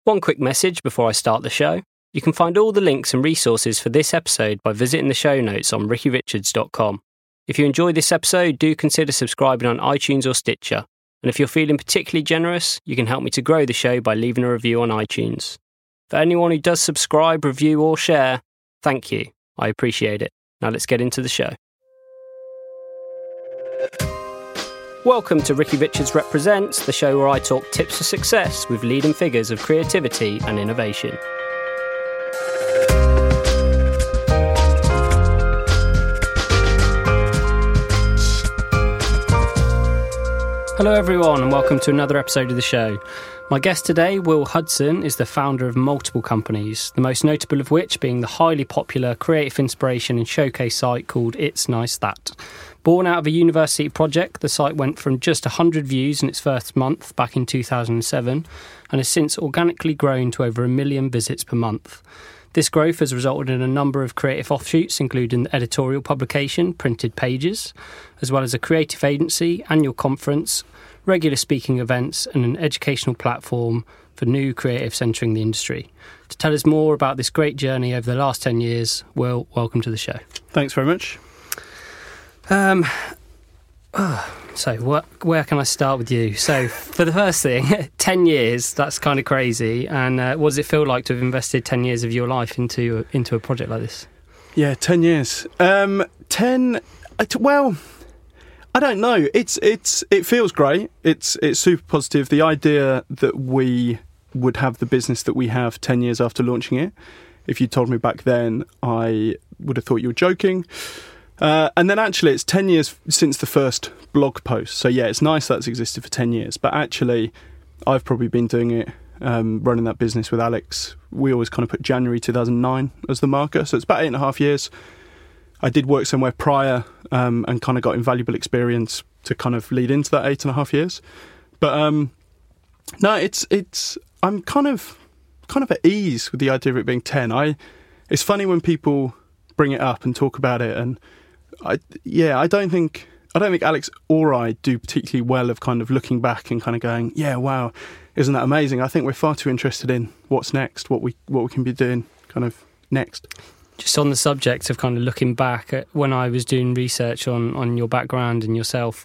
One quick message before I start the show. You can find all the links and resources for this episode by visiting the show notes on rickyrichards.com. If you enjoyed this episode, do consider subscribing on iTunes or Stitcher. And if you're feeling particularly generous, you can help me to grow the show by leaving a review on iTunes. For anyone who does subscribe, review or share, thank you. I appreciate it. Now let's get into the show. Welcome to Ricky Richards Represents, the show where I talk tips for success with leading figures of creativity and innovation. Hello everyone and welcome to another episode of the show. My guest today, Will Hudson, is the founder of multiple companies, the most notable of which being the highly popular creative inspiration and showcase site called It's Nice That. Born out of a university project, the site went from just 100 views in its first month back in 2007 and has since organically grown to over 1 million visits per month. This growth has resulted in a number of creative offshoots, including editorial publication, Printed Pages, as well as a creative agency, annual conference, regular speaking events and an educational platform for new creatives entering the industry. To tell us more about this great journey over the last 10 years, Will, welcome to the show. Thanks very much. So where can I start with you? So for the first thing, 10 years, that's kind of crazy. And what does it feel like to have invested 10 years of your life into a project like this? Yeah, 10 years. Well, I don't know. It feels great. It's super positive. The idea that we would have the business that we have 10 years after launching it, if you told me back then, I would have thought you were joking. And then actually it's 10 years since the first blog post. So yeah, it's nice that's existed for 10 years. But actually, I've probably been doing it, running that business with Alex. We always kind of put January 2009 as the marker. So it's about 8.5 years. I did work somewhere prior and kind of got invaluable experience to kind of lead into that 8.5 years. But no, I'm kind of at ease with the idea of it being 10. It's funny when people bring it up and talk about it, and I don't think Alex or I do particularly well of kind of looking back and kind of going, yeah, wow, isn't that amazing? I think we're far too interested in what's next, what we can be doing kind of next. Just on the subject of kind of looking back at when I was doing research on your background and yourself,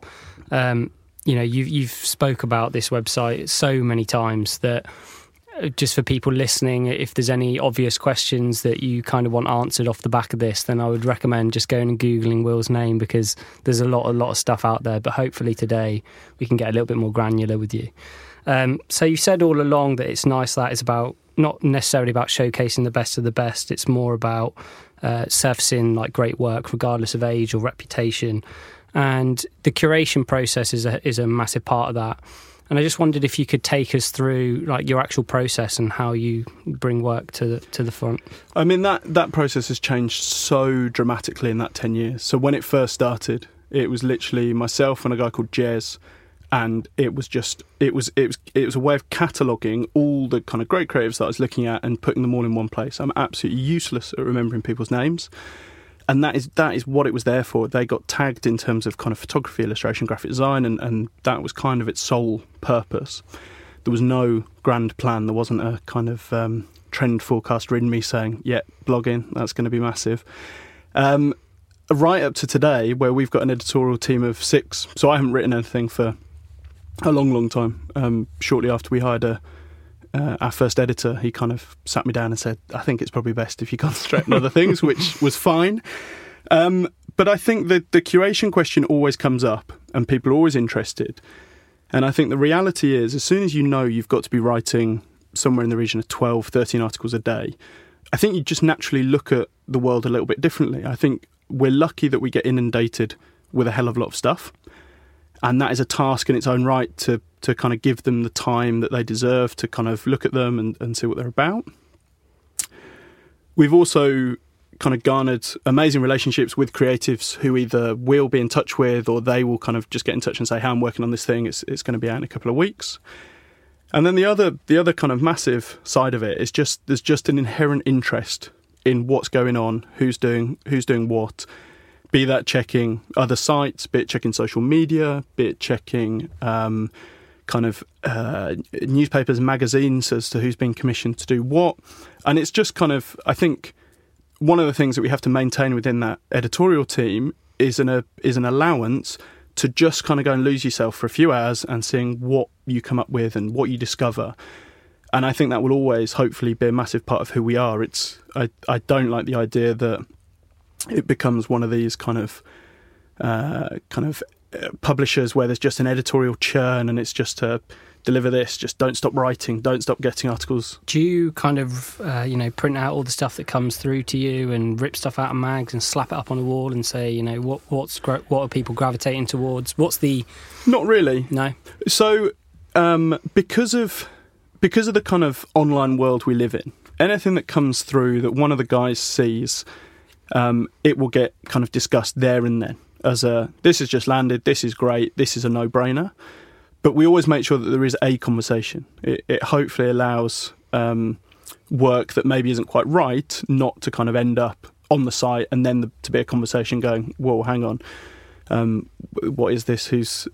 you've spoke about this website so many times that just for people listening, if there's any obvious questions that you kind of want answered off the back of this, then I would recommend just going and Googling Will's name, because there's a lot of stuff out there. But hopefully today we can get a little bit more granular with you. So you said all along that It's Nice That is about not necessarily about showcasing the best of the best. It's more about surfacing like great work regardless of age or reputation. And the curation process is a massive part of that. And I just wondered if you could take us through like your actual process and how you bring work to the front. I mean, that process has changed so dramatically in that 10 years. So when it first started, it was literally myself and a guy called Jez, and it was a way of cataloguing all the kind of great creatives that I was looking at and putting them all in one place. I'm absolutely useless at remembering people's names. And that is what it was there for. They got tagged in terms of kind of photography, illustration, graphic design, and that was kind of its sole purpose. There was no grand plan. There wasn't a kind of trend forecaster in me saying, yeah, blogging, that's going to be massive. Right up to today, where we've got an editorial team of 6. So I haven't written anything for a long, long time. Shortly after we hired our first editor, he kind of sat me down and said, I think it's probably best if you concentrate on other things, which was fine. But I think that the curation question always comes up and people are always interested. And I think the reality is, as soon as you know you've got to be writing somewhere in the region of 12, 13 articles a day, I think you just naturally look at the world a little bit differently. I think we're lucky that we get inundated with a hell of a lot of stuff. And that is a task in its own right to kind of give them the time that they deserve to kind of look at them and see what they're about. We've also kind of garnered amazing relationships with creatives who either we'll be in touch with or they will kind of just get in touch and say, hey, I'm working on this thing. It's going to be out in a couple of weeks. And then the other kind of massive side of it is just there's just an inherent interest in what's going on, who's doing what. Be that checking other sites, be it checking social media, be it checking kind of newspapers and magazines as to who's been commissioned to do what. And it's just kind of, I think, one of the things that we have to maintain within that editorial team is an allowance to just kind of go and lose yourself for a few hours and seeing what you come up with and what you discover. And I think that will always, hopefully, be a massive part of who we are. I don't like the idea that it becomes one of these kind of publishers where there's just an editorial churn and it's just to deliver this, just don't stop writing, don't stop getting articles. Do you kind of, print out all the stuff that comes through to you and rip stuff out of mags and slap it up on the wall and say, what are people gravitating towards? What's the... Not really. No. So, because of the kind of online world we live in, anything that comes through that one of the guys sees, it will get kind of discussed there and then as this has just landed, this is great, this is a no-brainer. But we always make sure that there is a conversation. It hopefully allows work that maybe isn't quite right not to kind of end up on the site and then to be a conversation going, whoa, hang on, what is this? Who's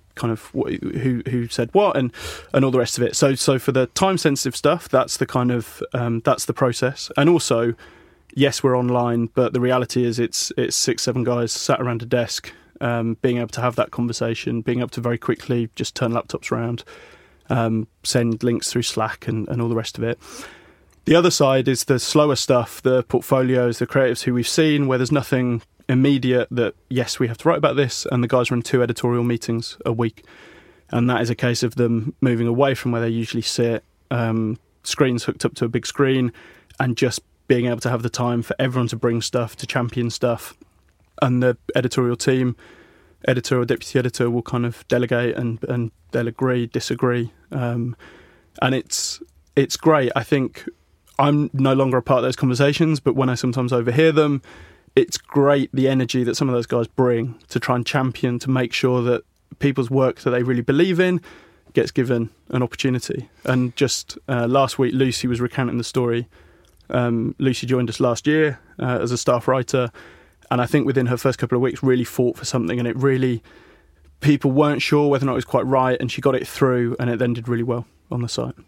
who said what and all the rest of it. So for the time sensitive stuff, that's the kind of that's the process. And also, yes, we're online, but the reality is it's 6-7 guys sat around a desk. Being able to have that conversation, being able to very quickly just turn laptops around, send links through Slack and all the rest of it. The other side is the slower stuff, the portfolios, the creatives who we've seen, where there's nothing immediate that, yes, we have to write about this, and the guys run 2 editorial meetings a week. And that is a case of them moving away from where they usually sit, screens hooked up to a big screen, and just being able to have the time for everyone to bring stuff, to champion stuff. And the editorial team, editor or deputy editor, will kind of delegate and they'll agree, disagree. And it's great. I think I'm no longer a part of those conversations, but when I sometimes overhear them, it's great the energy that some of those guys bring to try and champion, to make sure that people's work that they really believe in gets given an opportunity. And just last week, Lucy was recounting the story. Lucy joined us last year as a staff writer. And I think within her first couple of weeks really fought for something, and it really, people weren't sure whether or not it was quite right, and she got it through, and it then did really well on the site.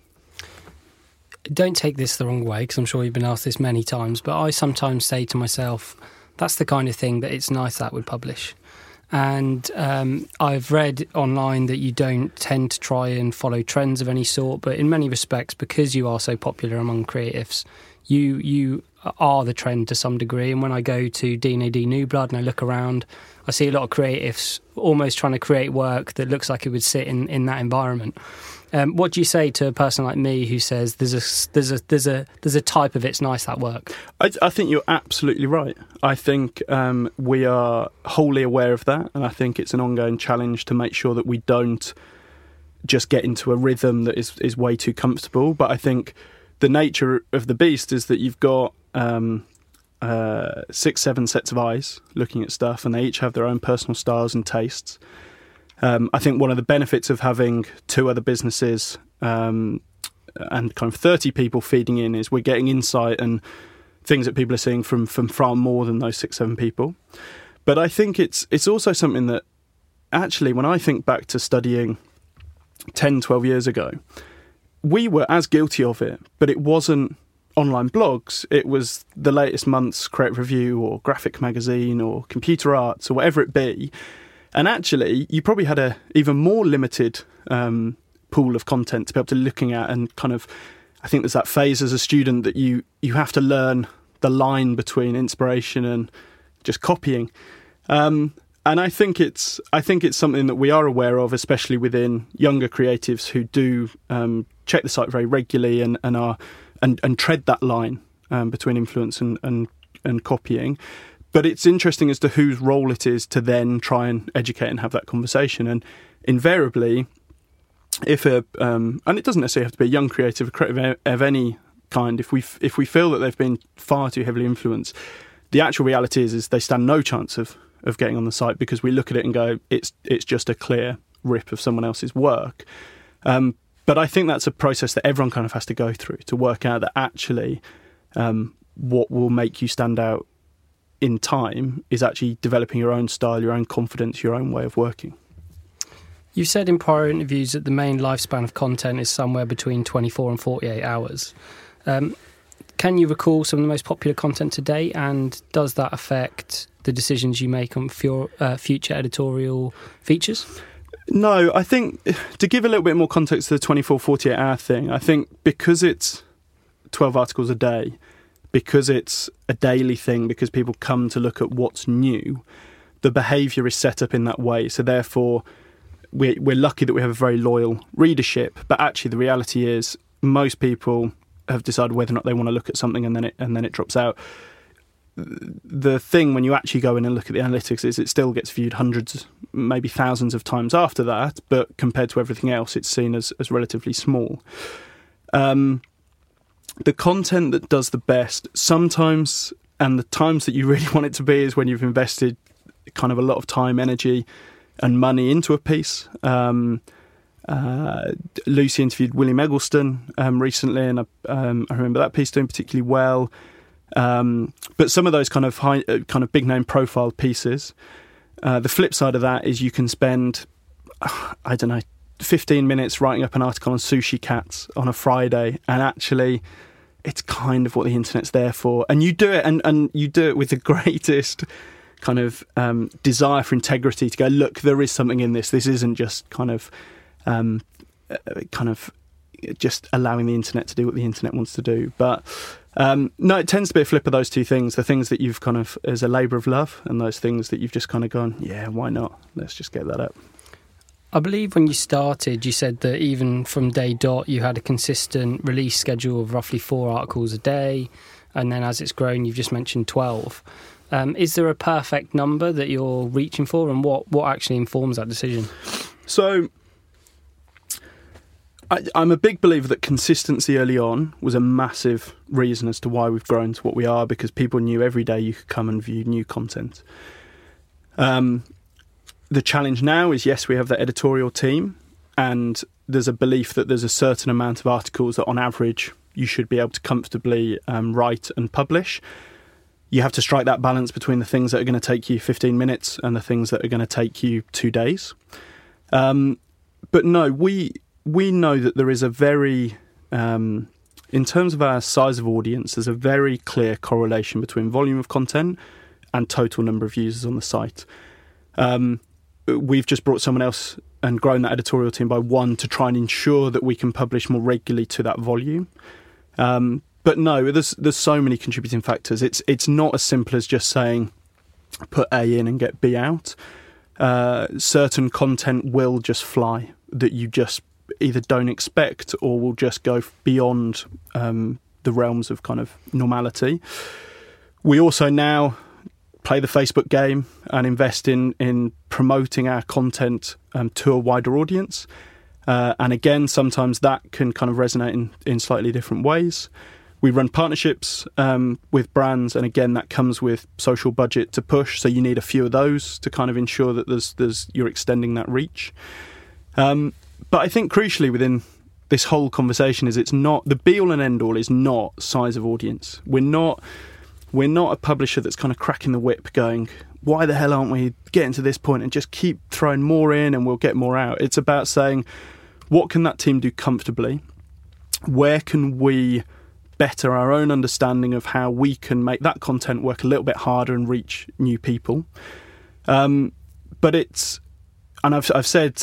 Don't take this the wrong way, because I'm sure you've been asked this many times, but I sometimes say to myself, that's the kind of thing that it's nice that would publish. And I've read online that you don't tend to try and follow trends of any sort, but in many respects, because you are so popular among creatives, you are the trend to some degree. And when I go to D&AD New Blood and I look around, I see a lot of creatives almost trying to create work that looks like it would sit in that environment. What do you say to a person like me who says there's a type of it's nice that work? I think you're absolutely right. I think we are wholly aware of that, and I think it's an ongoing challenge to make sure that we don't just get into a rhythm that is way too comfortable. But I think the nature of the beast is that you've got 6-7 sets of eyes looking at stuff, and they each have their own personal styles and tastes. I think one of the benefits of having 2 other businesses and kind of 30 people feeding in is we're getting insight and things that people are seeing from far more than those 6-7 people. But I think it's also something that actually, when I think back to studying 10-12 years ago, we were as guilty of it, but it wasn't online blogs. It was the latest month's Creative Review or Graphic Magazine or Computer Arts or whatever it be. And actually, you probably had a even more limited pool of content to be able to looking at, and kind of, I think there's that phase as a student that you have to learn the line between inspiration and just copying. And I think it's something that we are aware of, especially within younger creatives who do check the site very regularly and tread that line between influence and copying. But it's interesting as to whose role it is to then try and educate and have that conversation. And invariably, if and it doesn't necessarily have to be a young creative, a creative of any kind, if we feel that they've been far too heavily influenced, the actual reality is they stand no chance of getting on the site, because we look at it and go, it's just a clear rip of someone else's work. But I think that's a process that everyone kind of has to go through to work out that actually what will make you stand out in time is actually developing your own style, your own confidence, your own way of working. You've said in prior interviews that the main lifespan of content is somewhere between 24 and 48 hours. Can you recall some of the most popular content to date, and does that affect the decisions you make on future editorial features? No, I think to give a little bit more context to the 24, 48 hour thing, I think because it's 12 articles a day, because it's a daily thing, because people come to look at what's new, the behaviour is set up in that way. So therefore, we're lucky that we have a very loyal readership. But actually, the reality is most people have decided whether or not they want to look at something, and then it drops out. The thing when you actually go in and look at the analytics is it still gets viewed hundreds, maybe thousands of times after that, but compared to everything else, it's seen as relatively small. The content that does the best sometimes, and the times that you really want it to be, is when you've invested kind of a lot of time, energy and money into a piece. Lucy interviewed William Eggleston recently, and I remember that piece doing particularly well. But some of those kind of big name profile pieces, the flip side of that is you can spend, 15 minutes writing up an article on sushi cats on a Friday, and actually it's kind of what the internet's there for. And you do it, and you do it with the greatest kind of desire for integrity to go, look, there is something in this. This isn't just kind of just allowing the internet to do what the internet wants to do. But no, it tends to be a flip of those two things. The things that you've kind of, as a labour of love, and those things that you've just kind of gone, yeah, why not? Let's just get that up. I believe when you started, you said that even from day dot, you had a consistent release schedule of roughly 4 articles a day. And then as it's grown, you've just mentioned 12. Is there a perfect number that you're reaching for, and what actually informs that decision? So I'm a big believer that consistency early on was a massive reason as to why we've grown to what we are, because people knew every day you could come and view new content. The challenge now is, yes, we have that editorial team, and there's a belief that there's a certain amount of articles that on average you should be able to comfortably write and publish. You have to strike that balance between the things that are going to take you 15 minutes and the things that are going to take you 2 days. But no, we know that there is a very, in terms of our size of audience, there's a very clear correlation between volume of content and total number of users on the site. We've just brought someone else and grown that editorial team by 1 to try and ensure that we can publish more regularly to that volume. But no, there's so many contributing factors. It's not as simple as just saying put A in and get B out. Certain content will just fly that you just either don't expect or will just go beyond the realms of kind of normality. We also now play the Facebook game and invest in promoting our content to a wider audience. And again, sometimes that can kind of resonate in slightly different ways. We run partnerships with brands, and again, that comes with social budget to push. So you need a few of those to kind of ensure that you're extending that reach. But I think crucially within this whole conversation is it's not the be all and end all is not size of audience. We're not a publisher that's kind of cracking the whip going, why the hell aren't we getting to this point and just keep throwing more in and we'll get more out. It's about saying, what can that team do comfortably? Where can we better our own understanding of how we can make that content work a little bit harder and reach new people? But it's, and I've said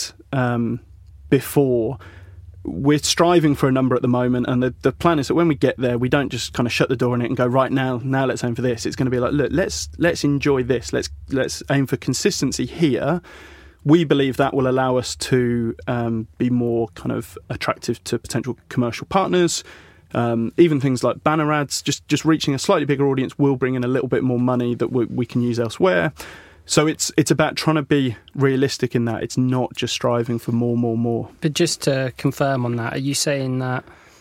before, we're striving for a number at the moment, and the plan is that when we get there, we don't just kind of shut the door on it and go, right now let's aim for this. It's going to be like, look, let's enjoy this. Let's aim for consistency here. We believe that will allow us to be more kind of attractive to potential commercial partners. Even things like banner ads, just reaching a slightly bigger audience will bring in a little bit more money that we can use elsewhere. So it's about trying to be realistic in that. It's not just striving for more. But just to confirm on that, are you saying that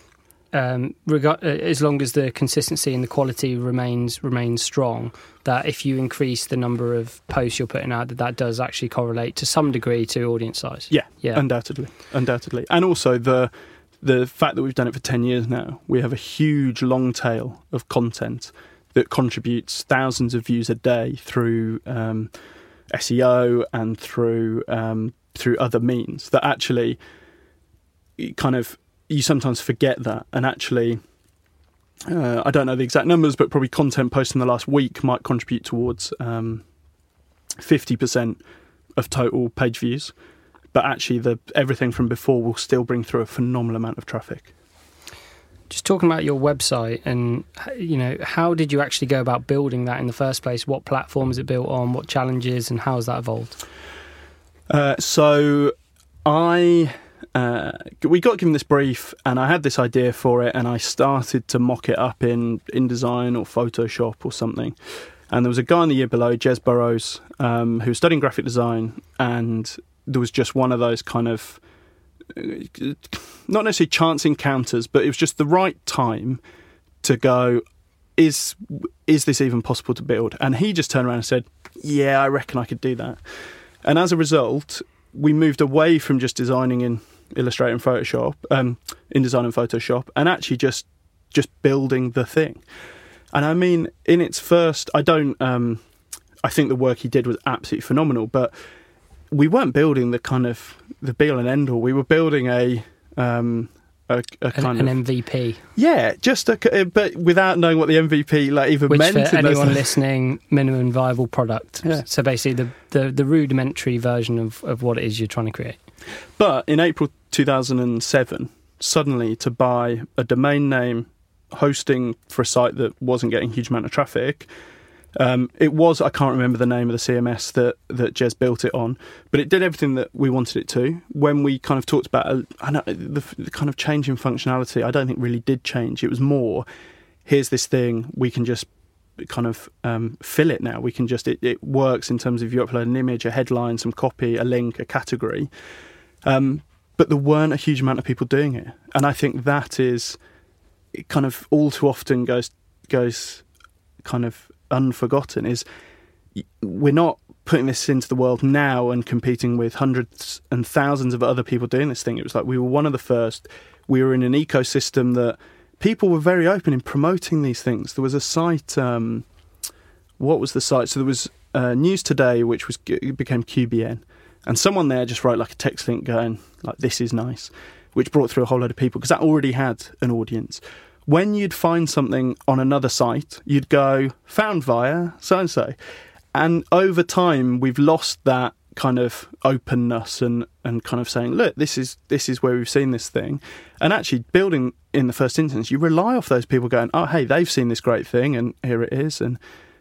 as long as the consistency and the quality remains strong, that if you increase the number of posts you're putting out, that does actually correlate to some degree to audience size? Yeah. Undoubtedly. And also the fact that we've done it for 10 years now, we have a huge long tail of content that contributes thousands of views a day through SEO and through through other means, that actually kind of you sometimes forget that. And actually, I don't know the exact numbers, but probably content posted in the last week might contribute towards 50% of total page views. But actually, everything from before will still bring through a phenomenal amount of traffic. Just talking about your website, and how did you actually go about building that in the first place? What platform is it built on? What challenges, and how has that evolved? We got given this brief, and I had this idea for it, and I started to mock it up in InDesign or Photoshop or something. And there was a guy in the year below, Jez Burrows, who was studying graphic design, and there was just one of those kind of, not necessarily chance encounters, but it was just the right time to go, is this even possible to build? And he just turned around and said, yeah, I reckon I could do that. And as a result, we moved away from just designing in Illustrator and Photoshop, InDesign and Photoshop, and actually just building the thing. And I mean, in its first, I think the work he did was absolutely phenomenal, but we weren't building the kind of the be all and end all. We were building an MVP. Yeah, but without knowing what the MVP even Which meant. For anyone listening, minimum viable product. Yeah. So basically the rudimentary version of what it is you're trying to create. But in April 2007, suddenly to buy a domain name, hosting for a site that wasn't getting a huge amount of traffic. I can't remember the name of the CMS that Jez built it on, but it did everything that we wanted it to. When we kind of talked about the kind of change in functionality, I don't think really did change. It was more, here's this thing, we can just kind of fill it now. We can just, it works in terms of you upload an image, a headline, some copy, a link, a category. But there weren't a huge amount of people doing it. And I think that is, it kind of all too often goes kind of unforgotten, is we're not putting this into the world now and competing with hundreds and thousands of other people doing this thing. It was like we were one of the first. We were in an ecosystem that people were very open in promoting these things. There was a site, what was the site? So there was News Today, which became QBN, and someone there just wrote like a text link going like, this is nice, which brought through a whole load of people because that already had an audience. When you'd find something on another site, you'd go, found via so-and-so. And over time, we've lost that kind of openness and kind of saying, look, this is where we've seen this thing. And actually building in the first instance, you rely off those people going, oh, hey, they've seen this great thing and here it is. And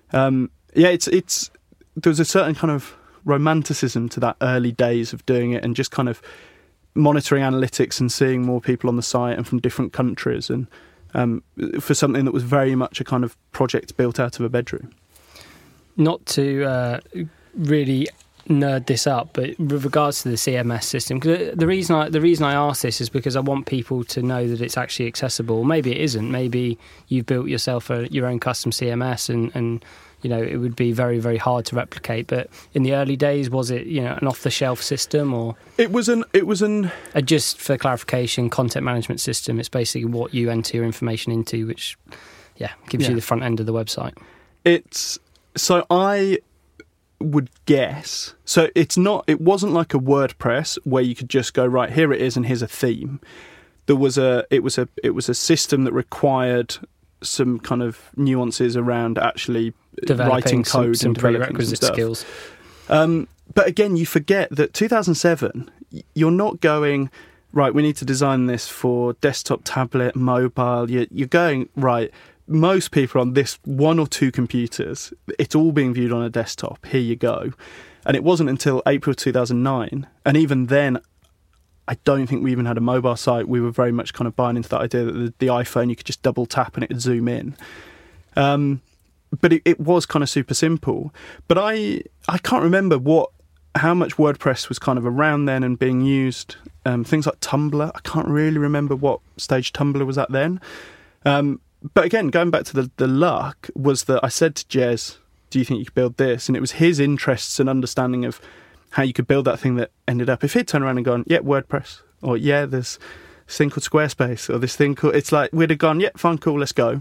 there's a certain kind of romanticism to that early days of doing it and just kind of monitoring analytics and seeing more people on the site and from different countries, and for something that was very much a kind of project built out of a bedroom. Not to really nerd this up, but with regards to the CMS system, cause the reason I ask this is because I want people to know that it's actually accessible. Maybe it isn't. Maybe you've built yourself your own custom CMS, and it would be very, very hard to replicate. But in the early days, was it an off-the-shelf system, or it was an just for clarification, content management system? It's basically what you enter your information into, which gives you the front end of the website. So I would guess. So it wasn't like a WordPress where you could just go, right, here it is and here's a theme. It was a system that required some kind of nuances around actually writing code some and developing prerequisite some stuff. Skills. But again, you forget that 2007, you're not going, right, we need to design this for desktop, tablet, mobile. You're going, right, most people on this one or two computers, it's all being viewed on a desktop. Here you go. And it wasn't until April 2009, and even then, I don't think we even had a mobile site. We were very much kind of buying into that idea that the iPhone, you could just double tap and it would zoom in. But it was kind of super simple. But I can't remember how much WordPress was kind of around then and being used. Things like Tumblr, I can't really remember what stage Tumblr was at then. But again, going back to the luck, was that I said to Jez, do you think you could build this? And it was his interests and understanding of how you could build that thing that ended up. If he'd turned around and gone, yeah, WordPress, or yeah, there's this thing called Squarespace, or this thing called, it's like, we'd have gone, yeah, fine, cool, let's go.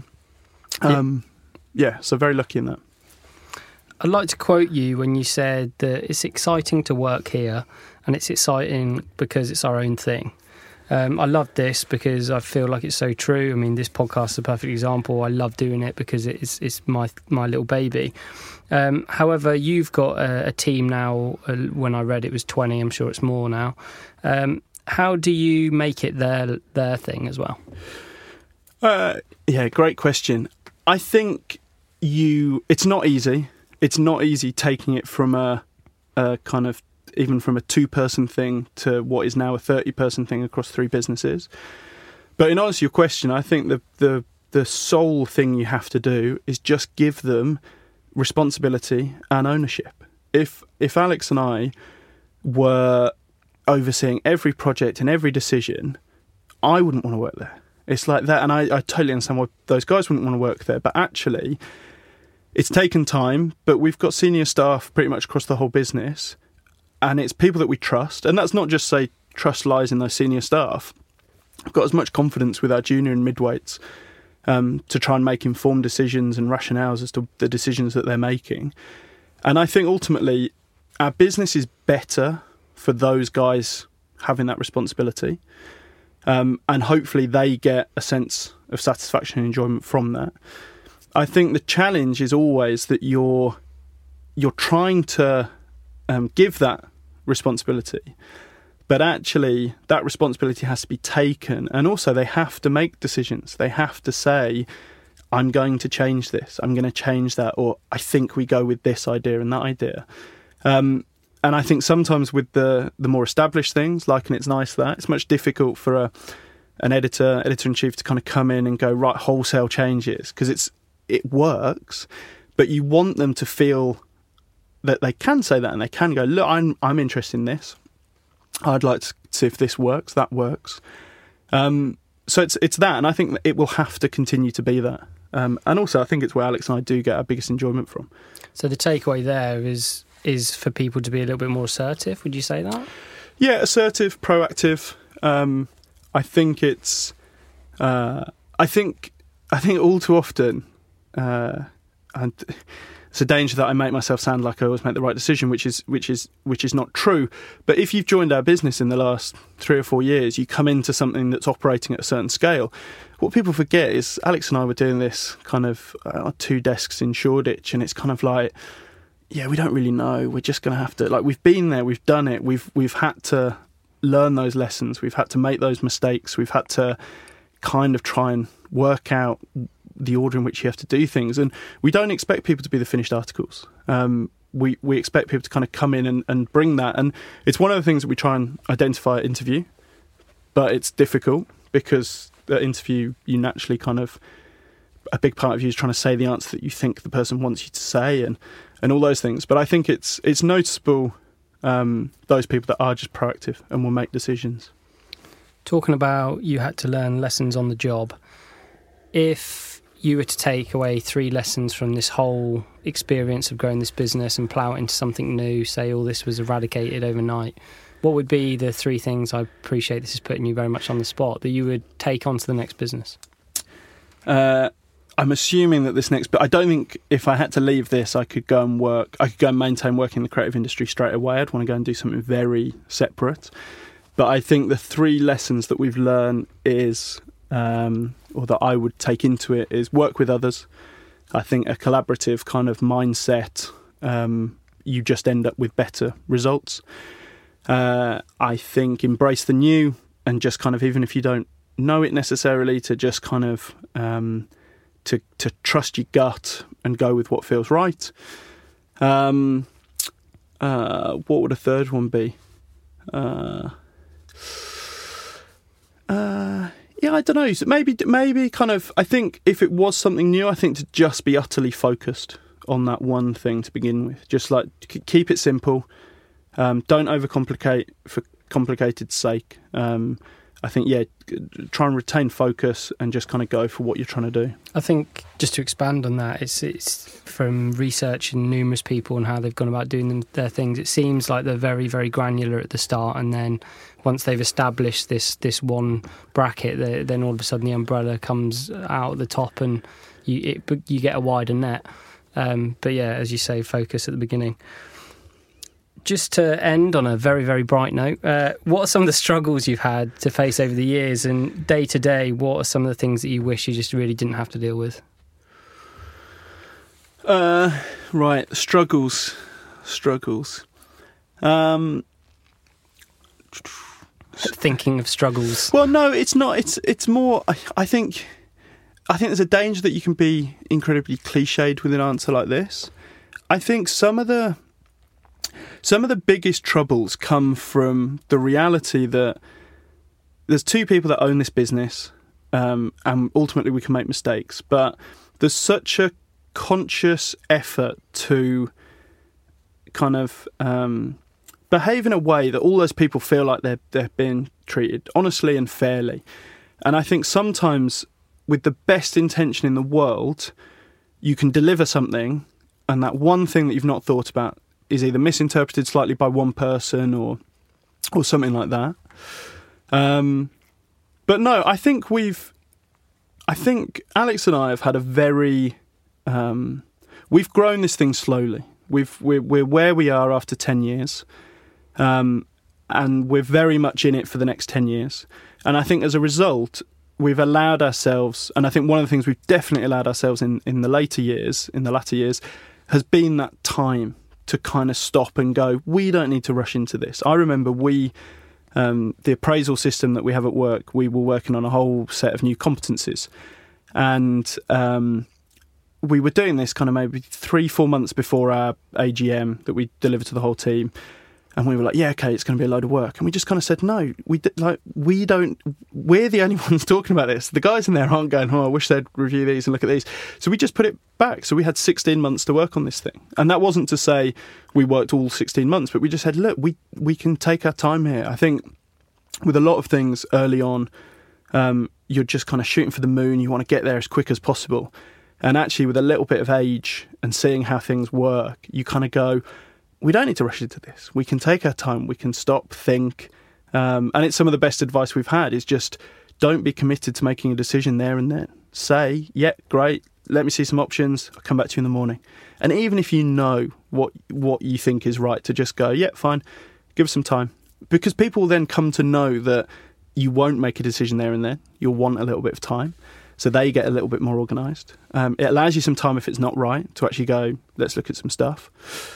So very lucky in that. I'd like to quote you when you said that it's exciting to work here and it's exciting because it's our own thing. I love this because I feel like it's so true. I mean, this podcast is a perfect example. I love doing it because it's my little baby. However, you've got a team now. When I read it was 20. I'm sure it's more now. How do you make it their thing as well? Yeah, great question. I think it's not easy. It's not easy taking it from a kind of, even from a 2-person thing to what is now a 30-person thing across 3 businesses. But in answer to your question, I think the sole thing you have to do is just give them responsibility and ownership. If Alex and I were overseeing every project and every decision, I wouldn't want to work there. It's like that, and I totally understand why those guys wouldn't want to work there. But actually, it's taken time, but we've got senior staff pretty much across the whole business, and it's people that we trust. And that's not just say trust lies in those senior staff. We've got as much confidence with our junior and midweights to try and make informed decisions and rationales as to the decisions that they're making. And I think ultimately our business is better for those guys having that responsibility. And hopefully they get a sense of satisfaction and enjoyment from that. I think the challenge is always that you're trying to give that responsibility, but actually that responsibility has to be taken, and also they have to make decisions. They have to say, I'm going to change this, I'm going to change that, or I think we go with this idea and that idea. And I think sometimes with the more established things, like And It's Nice That, it's much difficult for an editor-in-chief to kind of come in and go, right, wholesale changes, because it works, but you want them to feel that they can say that, and they can go, look, I'm interested in this. I'd like to see if this works, that works. So it's that, and I think that it will have to continue to be that. And also, I think it's where Alex and I do get our biggest enjoyment from. So the takeaway there is for people to be a little bit more assertive. Would you say that? Yeah, assertive, proactive. I think it's. I think all too often, and it's a danger that I make myself sound like I always make the right decision, which is not true. But if you've joined our business in the last 3 or 4 years, you come into something that's operating at a certain scale. What people forget is Alex and I were doing this kind of 2 desks in Shoreditch, and it's kind of like, yeah, we don't really know. We're just going to have to, like, we've been there, we've done it, we've had to learn those lessons, we've had to make those mistakes, we've had to kind of try and work out the order in which you have to do things. And we don't expect people to be the finished articles. We expect people to kind of come in and bring that. And it's one of the things that we try and identify at interview, but it's difficult because at interview you naturally kind of, a big part of you is trying to say the answer that you think the person wants you to say and all those things. But I think it's noticeable, those people that are just proactive and will make decisions. Talking about you had to learn lessons on the job, if you were to take away 3 lessons from this whole experience of growing this business and plough it into something new, say all this was eradicated overnight, what would be the 3 things, I appreciate this is putting you very much on the spot, that you would take on to the next business? I'm assuming that this next, but I don't think if I had to leave this, I could go and maintain working in the creative industry straight away. I'd want to go and do something very separate. But I think the 3 lessons that we've learned is, or that I would take into it, is work with others. I think a collaborative kind of mindset, you just end up with better results. I think embrace the new, and just kind of, even if you don't know it necessarily, to just kind of to trust your gut and go with what feels right. What would a third one be? Yeah, I don't know. So maybe kind of, I think if it was something new, I think to just be utterly focused on that one thing to begin with. Just like keep it simple. Don't overcomplicate for complicated's sake. I think, yeah, try and retain focus and just kind of go for what you're trying to do. I think just to expand on that, it's from researching numerous people and how they've gone about doing their things. It seems like they're very, very granular at the start, and then once they've established this one bracket, then all of a sudden the umbrella comes out at the top and you get a wider net. But yeah, as you say, focus at the beginning. just to end on a very, very bright note, what are some of the struggles you've had to face over the years, and day to day, what are some of the things that you wish you just really didn't have to deal with? Right, struggles. Thinking of struggles. Well, no, it's not. It's more. I think there's a danger that you can be incredibly cliched with an answer like this. I think some of the biggest troubles come from the reality that there's two people that own this business, and ultimately we can make mistakes. But there's such a conscious effort to kind of behave in a way that all those people feel like they're being treated honestly and fairly. And I think sometimes, with the best intention in the world, you can deliver something, and that one thing that you've not thought about is either misinterpreted slightly by one person or something like that. But no, I think Alex and I have had a very we've grown this thing slowly. We're where we are after 10 years, and we're very much in it for the next 10 years. And I think as a result, we've allowed ourselves, and I think one of the things we've definitely allowed ourselves in the latter years, has been that time to kind of stop and go, we don't need to rush into this. I remember the appraisal system that we have at work, we were working on a whole set of new competencies. And we were doing this kind of maybe 3-4 months before our AGM that we delivered to the whole team. And we were like, yeah, okay, it's going to be a load of work. And we just kind of said, no, we're the only ones talking about this. The guys in there aren't going, oh, I wish they'd review these and look at these. So we just put it back. So we had 16 months to work on this thing. And that wasn't to say we worked all 16 months, but we just said, look, we can take our time here. I think with a lot of things early on, you're just kind of shooting for the moon. You want to get there as quick as possible. And actually, with a little bit of age and seeing how things work, you kind of go, we don't need to rush into this. We can take our time. We can stop, think. And it's some of the best advice we've had is just don't be committed to making a decision there and then. Say, yeah, great. Let me see some options. I'll come back to you in the morning. And even if you know what you think is right, to just go, yeah, fine, give us some time. Because people will then come to know that you won't make a decision there and then. You'll want a little bit of time. So they get a little bit more organised. It allows you some time if it's not right to actually go, let's look at some stuff.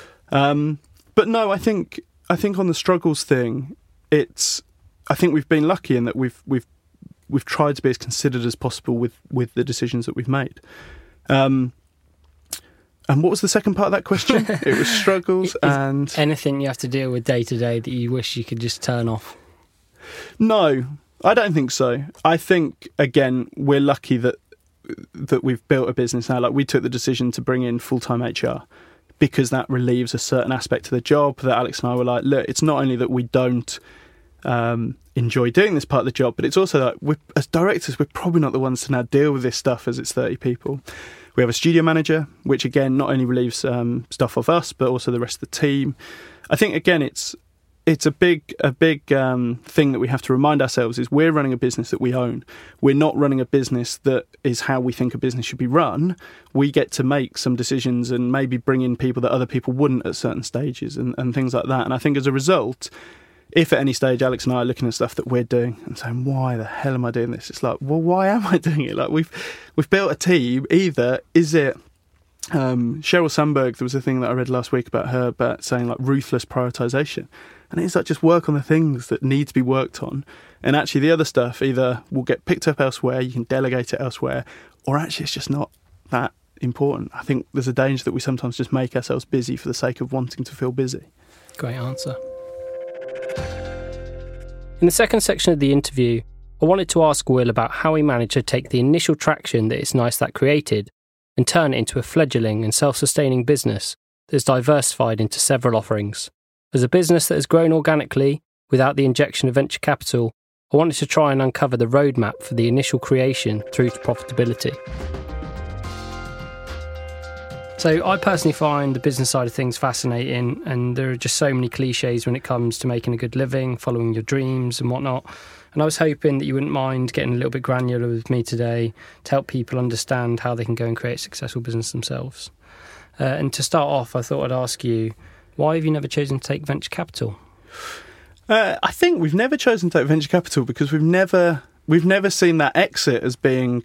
But no, I think on the struggles thing, I think we've been lucky in that we've tried to be as considered as possible with the decisions that we've made. And what was the second part of that question? It was struggles and anything you have to deal with day to day that you wish you could just turn off. No, I don't think so. I think again we're lucky that we've built a business now. Like we took the decision to bring in full-time HR, because that relieves a certain aspect of the job that Alex and I were like, look, it's not only that we don't enjoy doing this part of the job, but it's also that as directors, we're probably not the ones to now deal with this stuff as it's 30 people. We have a studio manager, which again, not only relieves stuff off us, but also the rest of the team. I think, again, it's a big thing that we have to remind ourselves is we're running a business that we own. We're not running a business that is how we think a business should be run. We get to make some decisions and maybe bring in people that other people wouldn't at certain stages and things like that. And I think as a result, if at any stage Alex and I are looking at stuff that we're doing and saying, why the hell am I doing this? It's like, well, why am I doing it? Like we've built a team. Either is it Sheryl Sandberg, there was a thing that I read last week about her, about saying like ruthless prioritization. And it's like just work on the things that need to be worked on. And actually the other stuff either will get picked up elsewhere, you can delegate it elsewhere, or actually it's just not that important. I think there's a danger that we sometimes just make ourselves busy for the sake of wanting to feel busy. Great answer. In the second section of the interview, I wanted to ask Will about how he managed to take the initial traction that It's Nice That created and turn it into a fledgling and self-sustaining business that's diversified into several offerings. As a business that has grown organically without the injection of venture capital, I wanted to try and uncover the roadmap for the initial creation through to profitability. So I personally find the business side of things fascinating, and there are just so many cliches when it comes to making a good living, following your dreams and whatnot. And I was hoping that you wouldn't mind getting a little bit granular with me today to help people understand how they can go and create a successful business themselves. And to start off, I thought I'd ask you, Why have you never chosen to take venture capital? I think we've never chosen to take venture capital because we've never seen that exit as being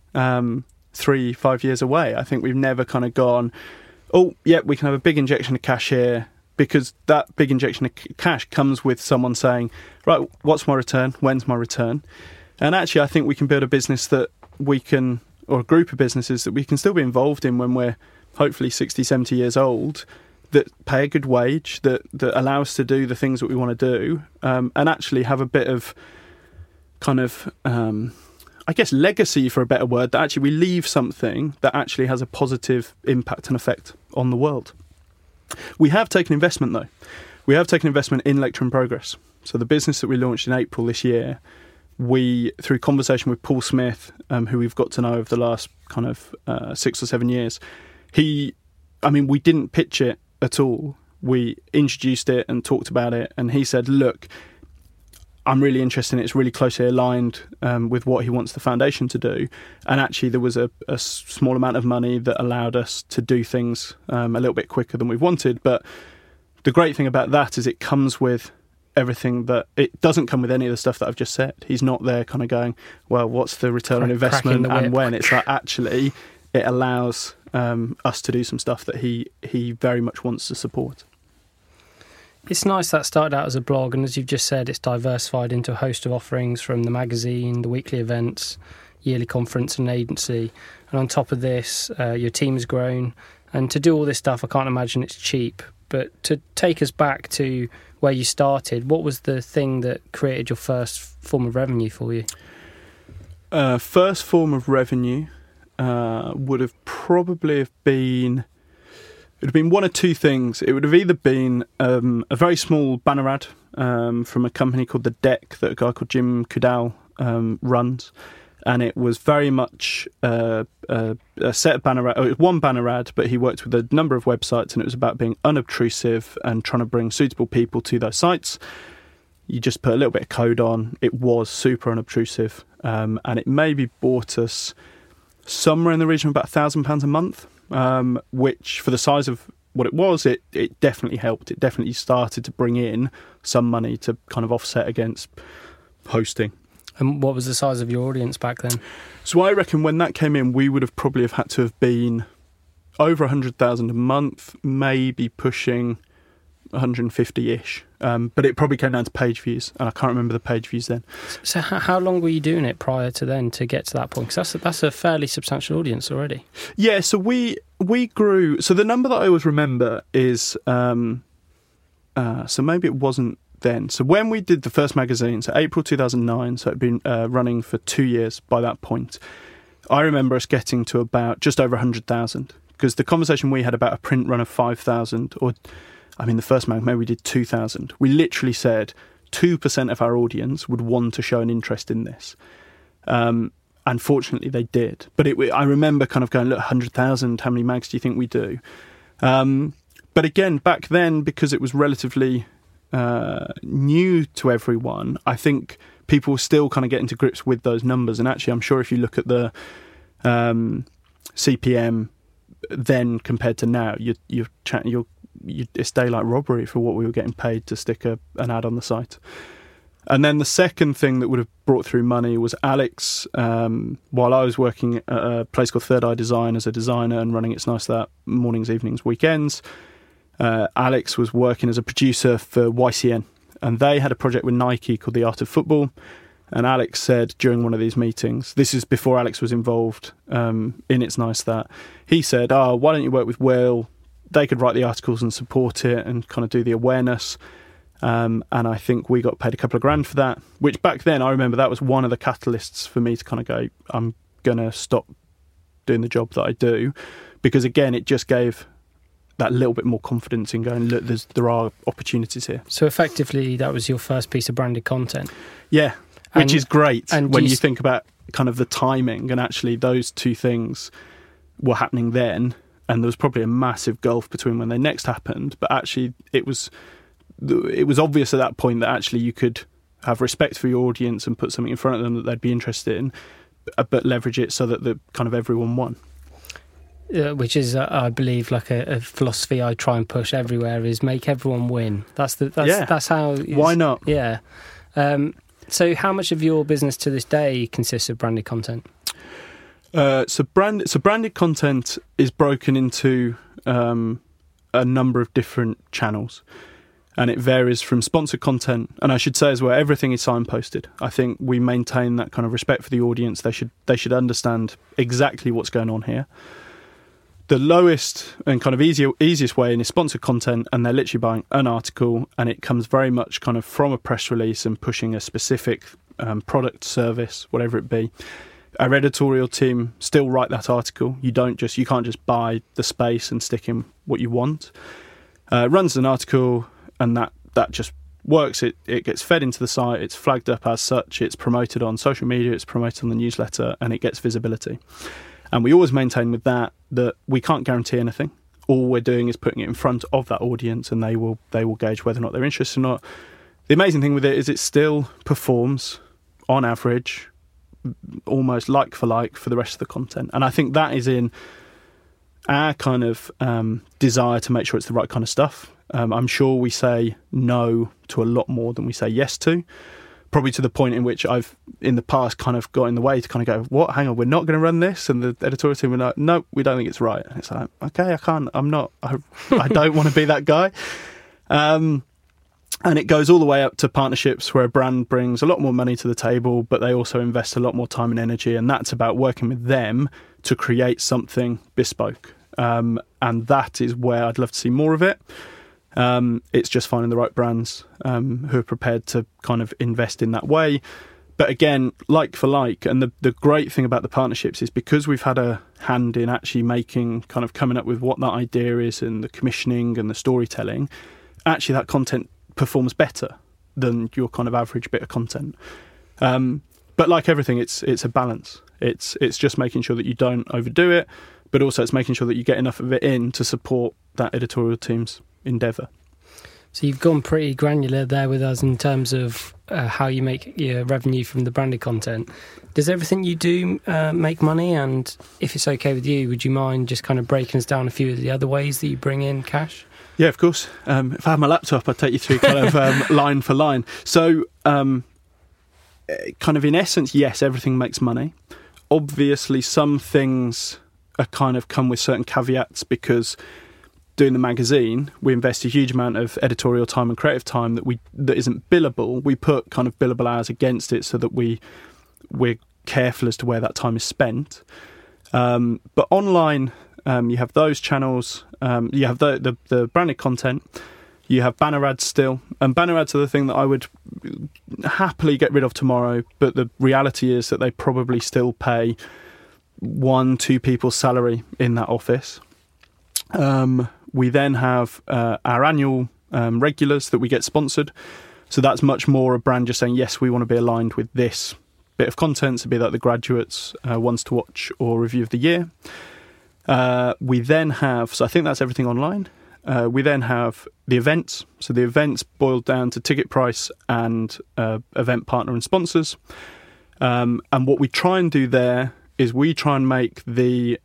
3-5 years away. I think we've never kind of gone, oh, yeah, we can have a big injection of cash here, because that big injection of cash comes with someone saying, right, what's my return? When's my return? And actually, I think we can build a business that we can, or a group of businesses that we can still be involved in when we're hopefully 60, 70 years old, that pay a good wage, that allow us to do the things that we want to do, and actually have a bit of kind of, I guess, legacy, for a better word, that actually we leave something that actually has a positive impact and effect on the world. We have taken investment, though. We have taken investment in Lecture in Progress. So the business that we launched in April this year, we, through conversation with Paul Smith, who we've got to know over the last kind of 6 or 7 years, we didn't pitch it at all. We introduced it and talked about it, and he said, look, I'm really interested in it. It's really closely aligned with what he wants the foundation to do. And actually there was a small amount of money that allowed us to do things a little bit quicker than we wanted. But the great thing about that is it comes with everything that it doesn't come with any of the stuff that I've just said. He's not there kind of going, well, what's the return on investment and when? It's like, actually, it allows us to do some stuff that he very much wants to support. It's nice that started out as a blog, and as you've just said, it's diversified into a host of offerings, from the magazine, the weekly events, yearly conference and agency. And on top of this, your team has grown. And to do all this stuff, I can't imagine it's cheap. But to take us back to where you started, what was the thing that created your first form of revenue for you? First form of revenue would have probably been... It would have been one of two things. It would have either been a very small banner ad from a company called The Deck that a guy called Jim Kudal runs. And it was very much a set of banner ad. It was one banner ad, but he worked with a number of websites, and it was about being unobtrusive and trying to bring suitable people to those sites. You just put a little bit of code on. It was super unobtrusive. And it maybe bought us somewhere in the region of about £1,000 a month. Which, for the size of what it was, it definitely helped. It definitely started to bring in some money to kind of offset against hosting. And what was the size of your audience back then? So I reckon when that came in, we would have probably had to have been over 100,000 a month, maybe pushing 150-ish. But it probably came down to page views, and I can't remember the page views then. So how long were you doing it prior to then to get to that point? Because that's a fairly substantial audience already. Yeah, so we grew. So the number that I always remember is, so maybe it wasn't then. So when we did the first magazine, so April 2009, so it'd been running for 2 years by that point, I remember us getting to about just over 100,000, because the conversation we had about a print run of 5,000, or the first mag, maybe we did 2,000. We literally said 2% of our audience would want to show an interest in this. Unfortunately, they did. But I remember kind of going, look, 100,000, how many mags do you think we do? But again, back then, because it was relatively new to everyone, I think people were still kind of getting to grips with those numbers. And actually, I'm sure if you look at the CPM then compared to now, it's daylight robbery for what we were getting paid to stick an ad on the site. And then the second thing that would have brought through money was Alex. While I was working at a place called Third Eye Design as a designer and running It's Nice That mornings, evenings, weekends, Alex was working as a producer for YCN. And they had a project with Nike called The Art of Football. And Alex said during one of these meetings, this is before Alex was involved in It's Nice That, he said, why don't you work with Will? They could write the articles and support it and kind of do the awareness. And I think we got paid a couple of grand for that, which back then, I remember that was one of the catalysts for me to kind of go, I'm going to stop doing the job that I do. Because again, it just gave that little bit more confidence in going, look, there are opportunities here. So effectively, that was your first piece of branded content. Yeah, which is great when you think about kind of the timing, and actually those two things were happening then. And there was probably a massive gulf between when they next happened. But actually, it was obvious at that point that actually you could have respect for your audience and put something in front of them that they'd be interested in, but leverage it so that the kind of everyone won. which is, I believe, like a philosophy I try and push everywhere, is make everyone win. That's how. Why not? Yeah. So, how much of your business to this day consists of branded content? So branded content is broken into a number of different channels, and it varies from sponsored content. And I should say as well, everything is signposted. I think we maintain that kind of respect for the audience. They should understand exactly what's going on here. The lowest and kind of easiest way in is sponsored content, and they're literally buying an article, and it comes very much kind of from a press release and pushing a specific product, service, whatever it be. Our editorial team still write that article. You can't just buy the space and stick in what you want. Runs an article, and that just works. It gets fed into the site. It's flagged up as such. It's promoted on social media. It's promoted on the newsletter, and it gets visibility. And we always maintain with that we can't guarantee anything. All we're doing is putting it in front of that audience, and they will gauge whether or not they're interested or not. The amazing thing with it is it still performs on average almost like for the rest of the content, and I think that is in our kind of desire to make sure it's the right kind of stuff. I'm sure we say no to a lot more than we say yes to, probably to the point in which I've in the past kind of got in the way to kind of go, what, hang on, we're not going to run this, and the editorial team were like, no, we don't think it's right. And it's like, okay, I don't want to be that guy. And it goes all the way up to partnerships where a brand brings a lot more money to the table, but they also invest a lot more time and energy. And that's about working with them to create something bespoke. And that is where I'd love to see more of it. It's just finding the right brands who are prepared to kind of invest in that way. But again, like for like, and the great thing about the partnerships is because we've had a hand in actually coming up with what that idea is and the commissioning and the storytelling, actually that content performs better than your kind of average bit of content. But like everything, it's a balance. It's just making sure that you don't overdo it, but also it's making sure that you get enough of it in to support that editorial team's endeavour. So you've gone pretty granular there with us in terms of how you make your revenue from the branded content. Does everything you do make money? And if it's okay with you, would you mind just kind of breaking us down a few of the other ways that you bring in cash? Yeah, of course. If I had my laptop, I'd take you through kind of line for line. So kind of in essence, yes, everything makes money. Obviously, some things are kind of come with certain caveats because doing the magazine, we invest a huge amount of editorial time and creative time that isn't billable. We put kind of billable hours against it so that we're careful as to where that time is spent. But online, you have those channels. You have the branded content. You have banner ads still, and banner ads are the thing that I would happily get rid of tomorrow. But the reality is that they probably still pay 1-2 people's salary in that office. We then have our annual regulars that we get sponsored. So that's much more a brand just saying, yes, we want to be aligned with this bit of content, so be that the graduates, ones to watch or review of the year. We then have, so I think that's everything online. We then have the events. So the events boiled down to ticket price and event partner and sponsors. And what we try and do there is we try and make the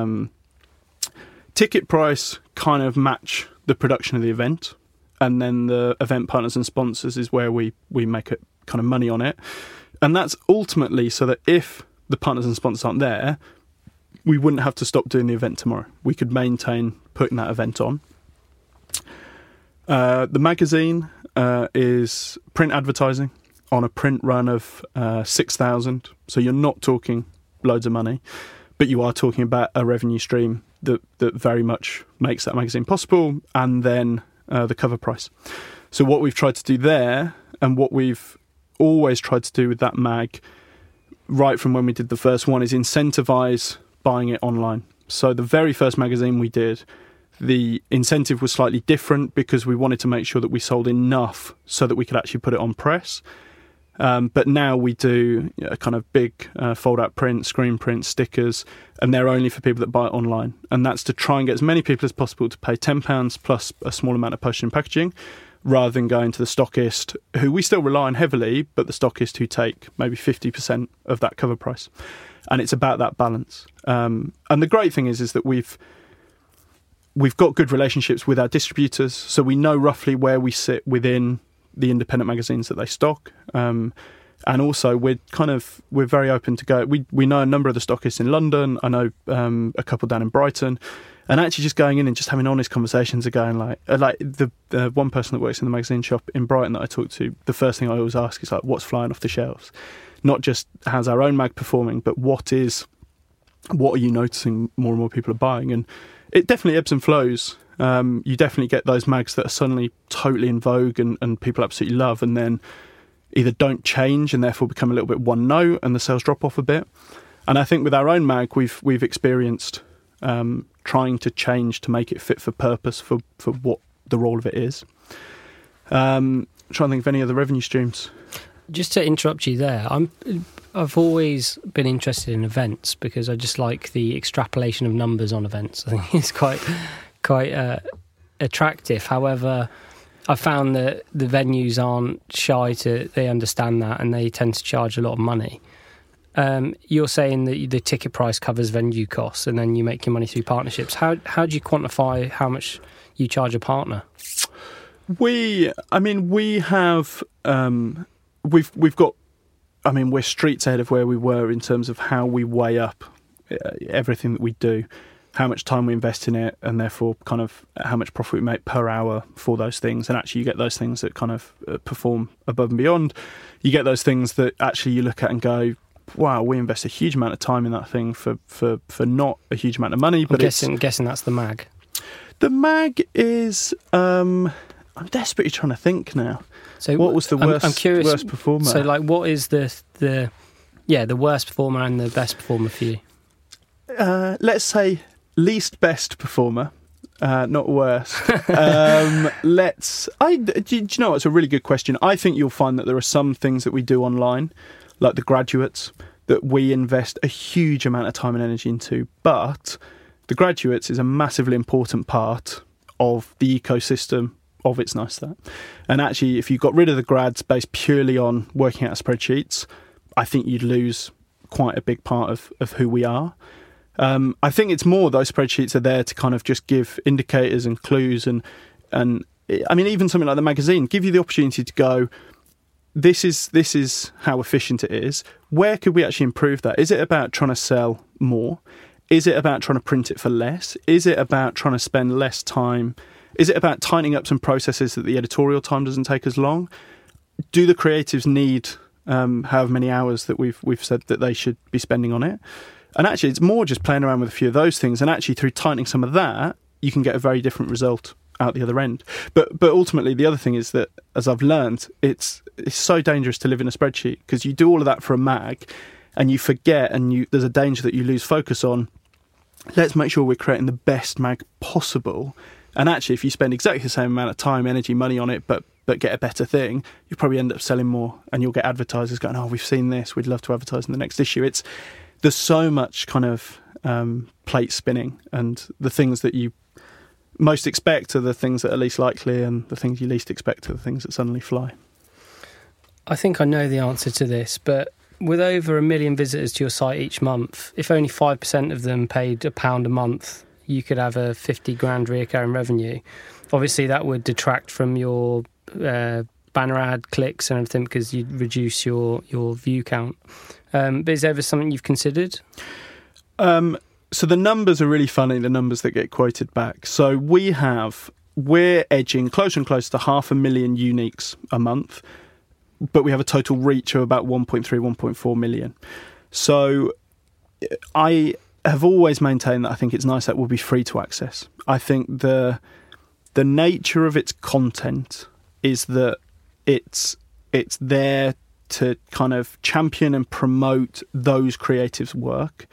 ticket price kind of match the production of the event. And then the event partners and sponsors is where we make it kind of money on it. And that's ultimately so that if the partners and sponsors aren't there, we wouldn't have to stop doing the event tomorrow. We could maintain putting that event on. The magazine is print advertising on a print run of 6,000. So you're not talking loads of money, but you are talking about a revenue stream that very much makes that magazine possible, and then the cover price. So what we've tried to do there, and what we've always tried to do with that mag, right from when we did the first one, is incentivise buying it online. So the very first magazine we did, the incentive was slightly different because we wanted to make sure that we sold enough so that we could actually put it on press. But now we do a kind of big fold-out print, screen print, stickers, and they're only for people that buy it online. And that's to try and get as many people as possible to pay £10 plus a small amount of postage and packaging, rather than going to the stockist, who we still rely on heavily, but the stockist who take maybe 50% of that cover price. and it's about that balance. And the great thing is that we've got good relationships with our distributors, so we know roughly where we sit within the independent magazines that they stock. And also, we're very open to go. We know a number of the stockists in London. I know a couple down in Brighton, and actually just going in and just having honest conversations are going like the one person that works in the magazine shop in Brighton that I talk to. The first thing I always ask is like, what's flying off the shelves? Not just how's our own mag performing, but what are you noticing more and more people are buying? And it definitely ebbs and flows. You definitely get those mags that are suddenly totally in vogue and people absolutely love, and then either don't change and therefore become a little bit one note and the sales drop off a bit. And I think with our own mag, we've experienced trying to change to make it fit for purpose for what the role of it is. Trying to think of any other revenue streams. Just to interrupt you there, I've always been interested in events because I just like the extrapolation of numbers on events. I think it's quite attractive. However, I found that the venues aren't shy they understand that, and they tend to charge a lot of money. You're saying that the ticket price covers venue costs, and then you make your money through partnerships. How do you quantify how much you charge a partner? We're streets ahead of where we were in terms of how we weigh up everything that we do, how much time we invest in it, and therefore kind of how much profit we make per hour for those things. And actually you get those things that kind of perform above and beyond. You get those things that actually you look at and go, wow, we invest a huge amount of time in that thing for not a huge amount of money. But I'm guessing that's the mag. The mag is... I'm desperately trying to think now. So what was the worst, I'm curious, worst performer? So like what is the worst performer and the best performer for you? Let's say least best performer, not worst. Do you know, it's a really good question. I think you'll find that there are some things that we do online, like the graduates, that we invest a huge amount of time and energy into. But the graduates is a massively important part of the ecosystem of It's Nice That. And actually, if you got rid of the grads based purely on working out spreadsheets, I think you'd lose quite a big part of who we are. I think it's more those spreadsheets are there to kind of just give indicators and clues and I mean, even something like the magazine, give you the opportunity to go, this is how efficient it is. Where could we actually improve that? Is it about trying to sell more? Is it about trying to print it for less? Is it about trying to spend less time? Is it about tightening up some processes that the editorial time doesn't take as long? Do the creatives need however many hours that we've said that they should be spending on it? And actually, it's more just playing around with a few of those things. And actually, through tightening some of that, you can get a very different result out the other end. But ultimately, the other thing is that, as I've learned, it's so dangerous to live in a spreadsheet because you do all of that for a mag and you forget and there's a danger that you lose focus on, let's make sure we're creating the best mag possible. And actually, if you spend exactly the same amount of time, energy, money on it, but get a better thing, you probably end up selling more and you'll get advertisers going, oh, we've seen this, we'd love to advertise in the next issue. There's so much kind of plate spinning, and the things that you most expect are the things that are least likely, and the things you least expect are the things that suddenly fly. I think I know the answer to this, but with over 1 million visitors to your site each month, if only 5% of them paid £1 a month, you could have a 50 grand recurring revenue. Obviously, that would detract from your banner ad clicks and everything because you'd reduce your view count. But is there ever something you've considered? So the numbers are really funny, the numbers that get quoted back. So we're edging closer and closer to 500,000 uniques a month, but we have a total reach of about 1.3, 1.4 million. So I have always maintained that I think It's Nice That will be free to access. I think the nature of its content is that it's there to kind of champion and promote those creatives' work.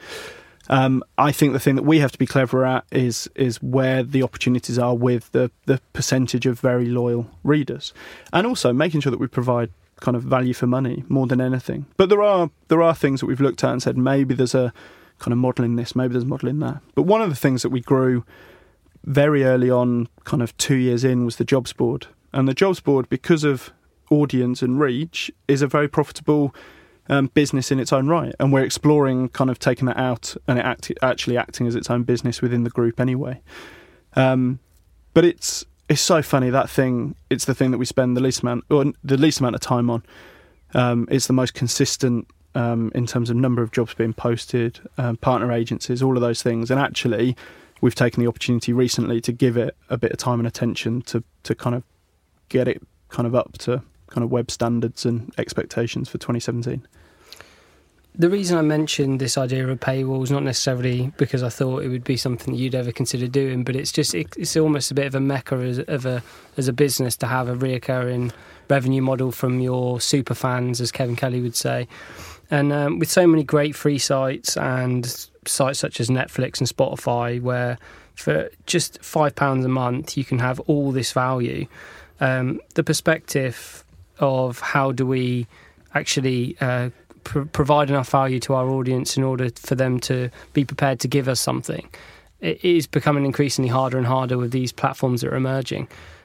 I think the thing that we have to be clever at is where the opportunities are with the percentage of very loyal readers, and also making sure that we provide kind of value for money more than anything. But there are things that we've looked at and said maybe there's a kind of model in this, maybe there's a model in that. But one of the things that we grew very early on, kind of 2 years in, was the jobs board. And the jobs board, because of audience and reach, is a very profitable business in its own right, and we're exploring kind of taking that out and it actually acting as its own business within the group anyway. But it's so funny, that thing. It's the thing that we spend the least amount of time on. It's the most consistent in terms of number of jobs being posted, partner agencies, all of those things. And actually, we've taken the opportunity recently to give it a bit of time and attention to kind of get it kind of up to kind of web standards and expectations for 2017. The reason I mentioned this idea of paywall is not necessarily because I thought it would be something that you'd ever consider doing, but it's just it's almost a bit of a mecca as a business to have a reoccurring revenue model from your super fans, as Kevin Kelly would say. And with so many great free sites and sites such as Netflix and Spotify, where for just £5 a month you can have all this value, the perspective of how do we actually provide enough value to our audience in order for them to be prepared to give us something, it is becoming increasingly harder and harder with these platforms that are emerging.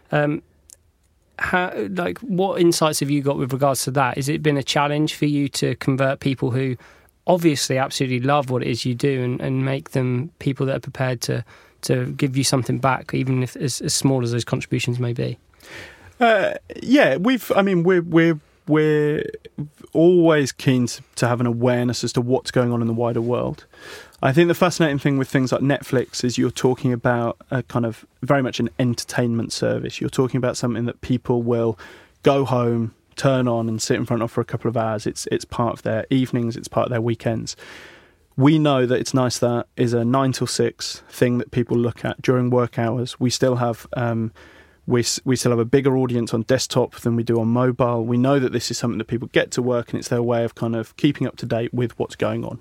What insights have you got with regards to that? Has it been a challenge for you to convert people who obviously absolutely love what it is you do and make them people that are prepared to give you something back, even if as small as those contributions may be? We're always keen to have an awareness as to what's going on in the wider world. I think the fascinating thing with things like Netflix is you're talking about a kind of very much an entertainment service. You're talking about something that people will go home, turn on and sit in front of for a couple of hours. It's part of their evenings, it's part of their weekends. We know that It's Nice That is a 9 till 6 thing that people look at during work hours. We still have we still have a bigger audience on desktop than we do on mobile. We know that this is something that people get to work, and it's their way of kind of keeping up to date with what's going on.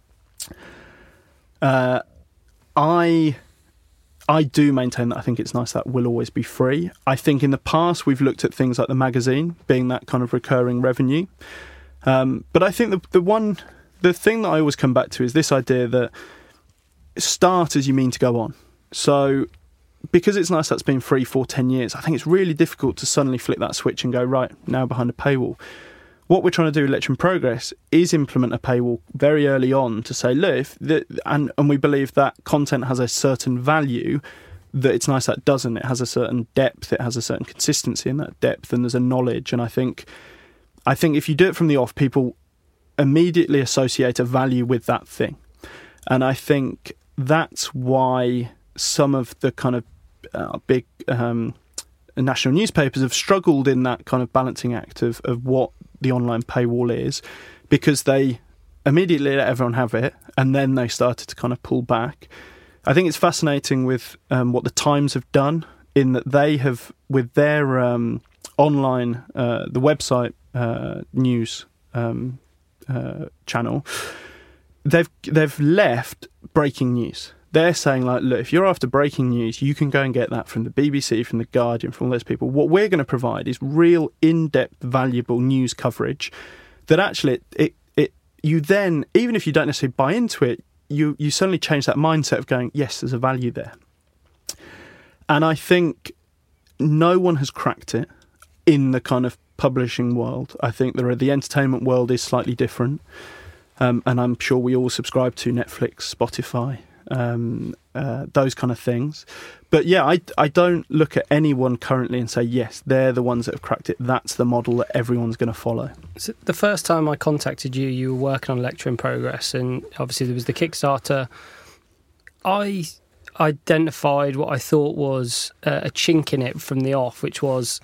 I do maintain that I think It's Nice That will always be free. I think in the past we've looked at things like the magazine being that kind of recurring revenue. But I think the thing that I always come back to is this idea that start as you mean to go on. So because It's Nice That's been free for 10 years, I think it's really difficult to suddenly flip that switch and go, right, now behind a paywall. What we're trying to do with Lecture in Progress is implement a paywall very early on to say, look, and we believe that content has a certain value that It's Nice That doesn't. It has a certain depth, it has a certain consistency in that depth, and there's a knowledge. And I think if you do it from the off, people immediately associate a value with that thing. And I think that's why some of the kind of big national newspapers have struggled in that kind of balancing act of what the online paywall is, because they immediately let everyone have it and then they started to kind of pull back. I think it's fascinating with what the Times have done, in that they have, with their online, the website news channel, they've left breaking news. They're saying, like, look, if you're after breaking news, you can go and get that from the BBC, from The Guardian, from all those people. What we're going to provide is real in-depth, valuable news coverage that actually you then, even if you don't necessarily buy into it, you suddenly change that mindset of going, yes, there's a value there. And I think no one has cracked it in the kind of publishing world. I think the entertainment world is slightly different. And I'm sure we all subscribe to Netflix, Spotify, those kind of things. But yeah, I don't look at anyone currently and say, yes, they're the ones that have cracked it. That's the model that everyone's going to follow. So the first time I contacted you, you were working on Lecture in Progress, and obviously there was the Kickstarter. I identified what I thought was a chink in it from the off, which was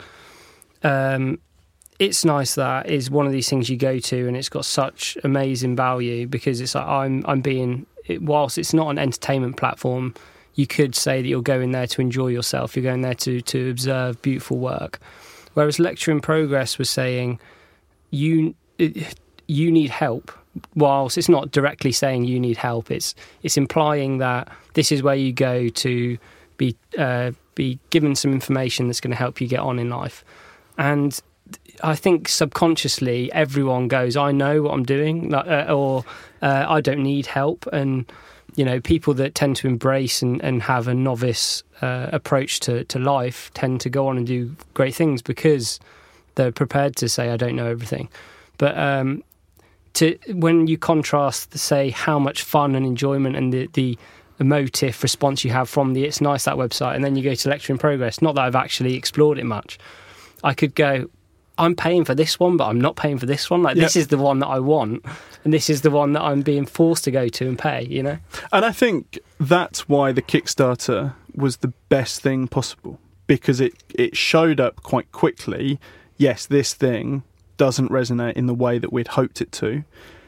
It's Nice That is one of these things you go to and it's got such amazing value, because it's like whilst it's not an entertainment platform, you could say that you're going there to enjoy yourself. You're going there to observe beautiful work. Whereas Lecture in Progress was saying you need help. Whilst it's not directly saying you need help, it's implying that this is where you go to be given some information that's going to help you get on in life. And I think subconsciously everyone goes, I know what I'm doing, or I don't need help. And, you know, people that tend to embrace and have a novice approach to life tend to go on and do great things because they're prepared to say, I don't know everything. But when you contrast, say, how much fun and enjoyment and the emotive response you have from the It's Nice That website, and then you go to Lecture in Progress, not that I've actually explored it much, I could go, I'm paying for this one, but I'm not paying for this one. Like, this is the one that I want, and this is the one that I'm being forced to go to and pay, you know? And I think that's why the Kickstarter was the best thing possible, because it showed up quite quickly, yes, this thing doesn't resonate in the way that we'd hoped it to.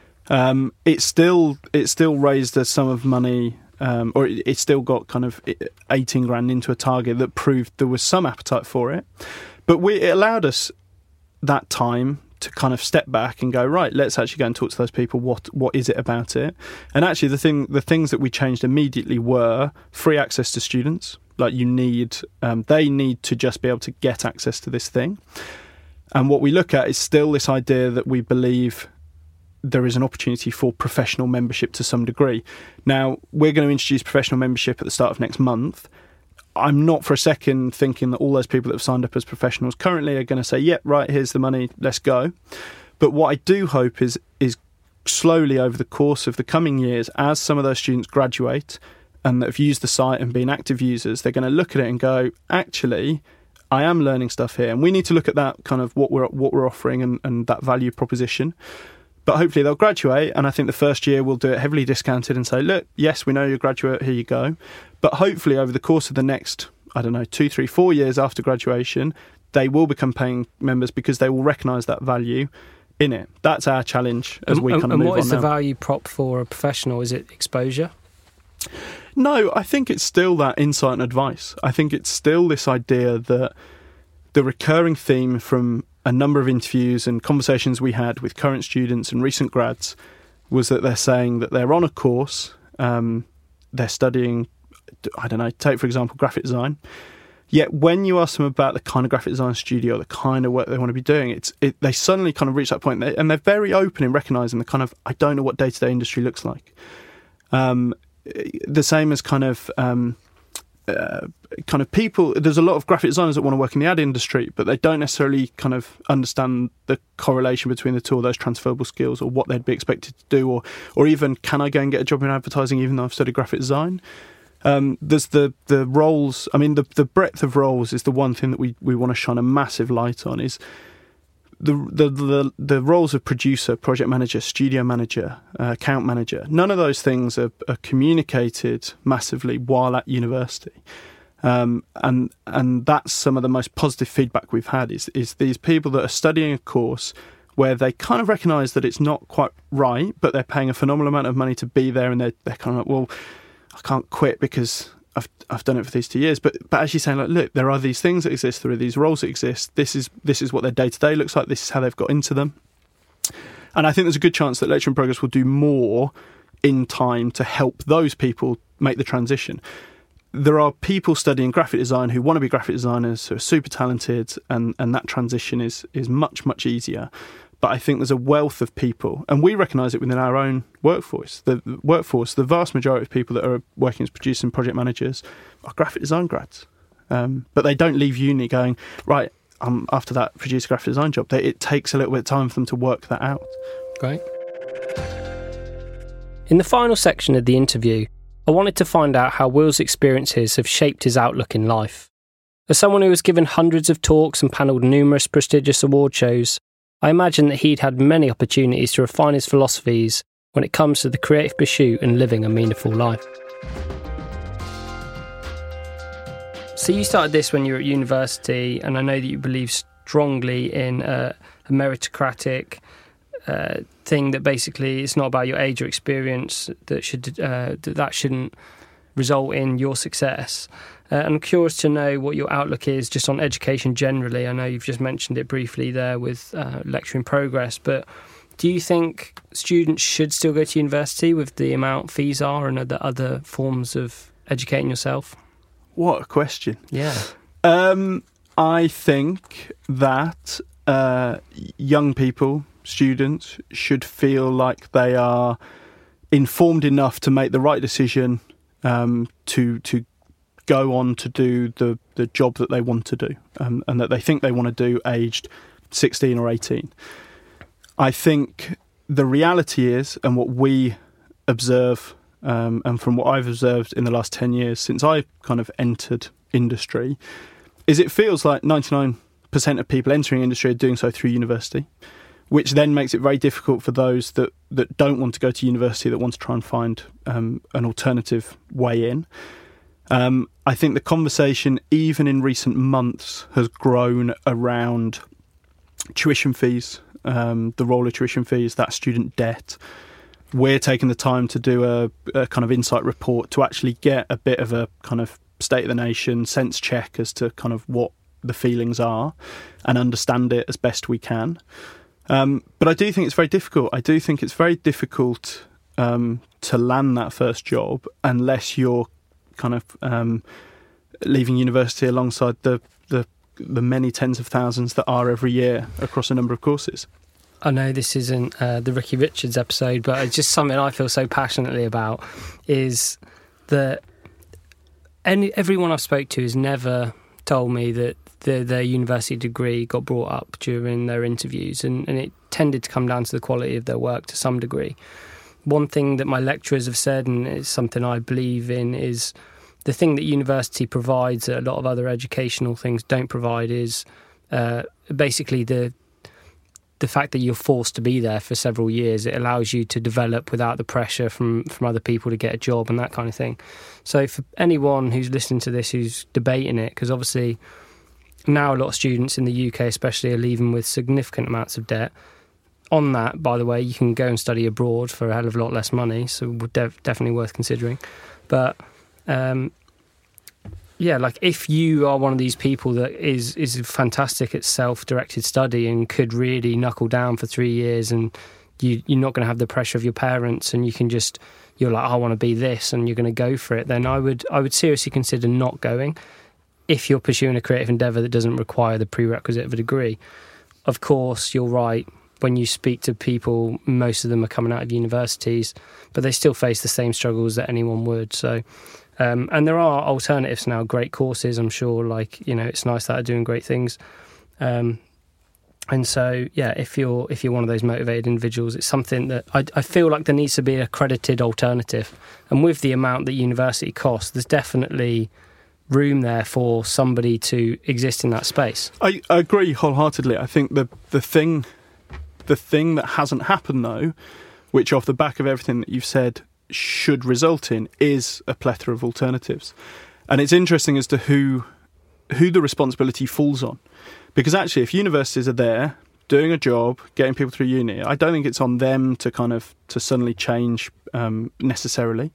It still raised a sum of money, or it still got kind of 18 grand into a target that proved there was some appetite for it. But it allowed us that time to kind of step back and go, right, let's actually go and talk to those people. What is it about it? And actually, the things that we changed immediately were free access to students. Like, they need to just be able to get access to this thing. And what we look at is still this idea that we believe there is an opportunity for professional membership to some degree. Now, we're going to introduce professional membership at the start of next month. I'm not for a second thinking that all those people that have signed up as professionals currently are going to say, yep, right, here's the money, let's go. But what I do hope is slowly over the course of the coming years, as some of those students graduate and that have used the site and been active users, they're going to look at it and go, actually, I am learning stuff here. And we need to look at that kind of what we're offering and that value proposition. But hopefully they'll graduate, and I think the first year we'll do it heavily discounted and say, look, yes, we know you're a graduate, here you go. But hopefully over the course of the next, 2, 3, 4 years after graduation, they will become paying members because they will recognise that value in it. That's our challenge as we kind of move on now. And what is the value prop for a professional? Is it exposure? No, I think it's still that insight and advice. I think it's still this idea that the recurring theme from a number of interviews and conversations we had with current students and recent grads was that they're saying that they're on a course, they're studying, take for example graphic design, yet when you ask them about the kind of graphic design studio, the kind of work they want to be doing, they suddenly kind of reach that point, and they're very open in recognising the kind of, I don't know what day-to-day industry looks like. The same as kind of people, there's a lot of graphic designers that want to work in the ad industry, but they don't necessarily kind of understand the correlation between the two of those transferable skills, or what they'd be expected to do, or even, can I go and get a job in advertising even though I've studied graphic design? There's the roles, the breadth of roles is the one thing that we want to shine a massive light on, is the roles of producer, project manager, studio manager, account manager. None of those things are communicated massively while at university. And that's some of the most positive feedback we've had is these people that are studying a course where they kind of recognise that it's not quite right, but they're paying a phenomenal amount of money to be there, and they're kind of like, well, I can't quit because I've done it for these 2 years, but actually saying, like, look, there are these things that exist, there are these roles that exist, this is what their day-to-day looks like, this is how they've got into them. And I think there's a good chance that Lecture in Progress will do more in time to help those people make the transition. There are people studying graphic design who want to be graphic designers, who are super talented, and that transition is much, much easier. But I think there's a wealth of people, and we recognise it within our own workforce. The vast majority of people that are working as producers and project managers are graphic design grads. But they don't leave uni going, right, after that producer graphic design job. It takes a little bit of time for them to work that out. Great. In the final section of the interview, I wanted to find out how Will's experiences have shaped his outlook in life. As someone who has given hundreds of talks and panelled numerous prestigious award shows, I imagine that he'd had many opportunities to refine his philosophies when it comes to the creative pursuit and living a meaningful life. So you started this when you were at university, and I know that you believe strongly in a meritocratic thing, that basically it's not about your age or experience that shouldn't result in your success. I'm curious to know what your outlook is just on education generally. I know you've just mentioned it briefly there with Lecture in Progress, but do you think students should still go to university with the amount fees are and the other forms of educating yourself? What a question. Yeah. I think that young people, students, should feel like they are informed enough to make the right decision to go on to do the job that they want to do, and that they think they want to do aged 16 or 18. I think the reality is, and what we observe, and from what I've observed in the last 10 years since I kind of entered industry, is it feels like 99% of people entering industry are doing so through university, which then makes it very difficult for those that don't want to go to university, that want to try and find an alternative way in. I think the conversation, even in recent months, has grown around tuition fees, the role of tuition fees, that student debt. We're taking the time to do a kind of insight report to actually get a bit of a kind of state of the nation sense check as to kind of what the feelings are and understand it as best we can. But I do think it's very difficult. I do think it's very difficult to land that first job unless you're kind of leaving university alongside the many tens of thousands that are every year across a number of courses. I know this isn't the Ricky Richards episode, but it's just something I feel so passionately about, is that everyone I've spoke to has never told me that their university degree got brought up during their interviews, and it tended to come down to the quality of their work to some degree. One thing that my lecturers have said, and it's something I believe in, is the thing that university provides that a lot of other educational things don't provide is basically the fact that you're forced to be there for several years. It allows you to develop without the pressure from other people to get a job and that kind of thing. So for anyone who's listening to this who's debating it, because obviously now a lot of students in the UK especially are leaving with significant amounts of debt. On that, by the way, you can go and study abroad for a hell of a lot less money, so definitely worth considering. But yeah, like if you are one of these people that is fantastic at self-directed study and could really knuckle down for 3 years, and you're not going to have the pressure of your parents, and you're like, I want to be this, and you're going to go for it, then I would seriously consider not going if you're pursuing a creative endeavour that doesn't require the prerequisite of a degree. Of course, you're right. When you speak to people, most of them are coming out of universities, but they still face the same struggles that anyone would. So, and there are alternatives now, great courses, I'm sure, like, you know, it's nice that are doing great things. And so, yeah, if you're one of those motivated individuals, it's something that I feel like there needs to be an accredited alternative. And with the amount that university costs, there's definitely room there for somebody to exist in that space. I agree wholeheartedly. I think the thing that hasn't happened, though, which off the back of everything that you've said should result in, is a plethora of alternatives. And it's interesting as to who the responsibility falls on. Because actually, if universities are there doing a job, getting people through uni, I don't think it's on them to suddenly change necessarily.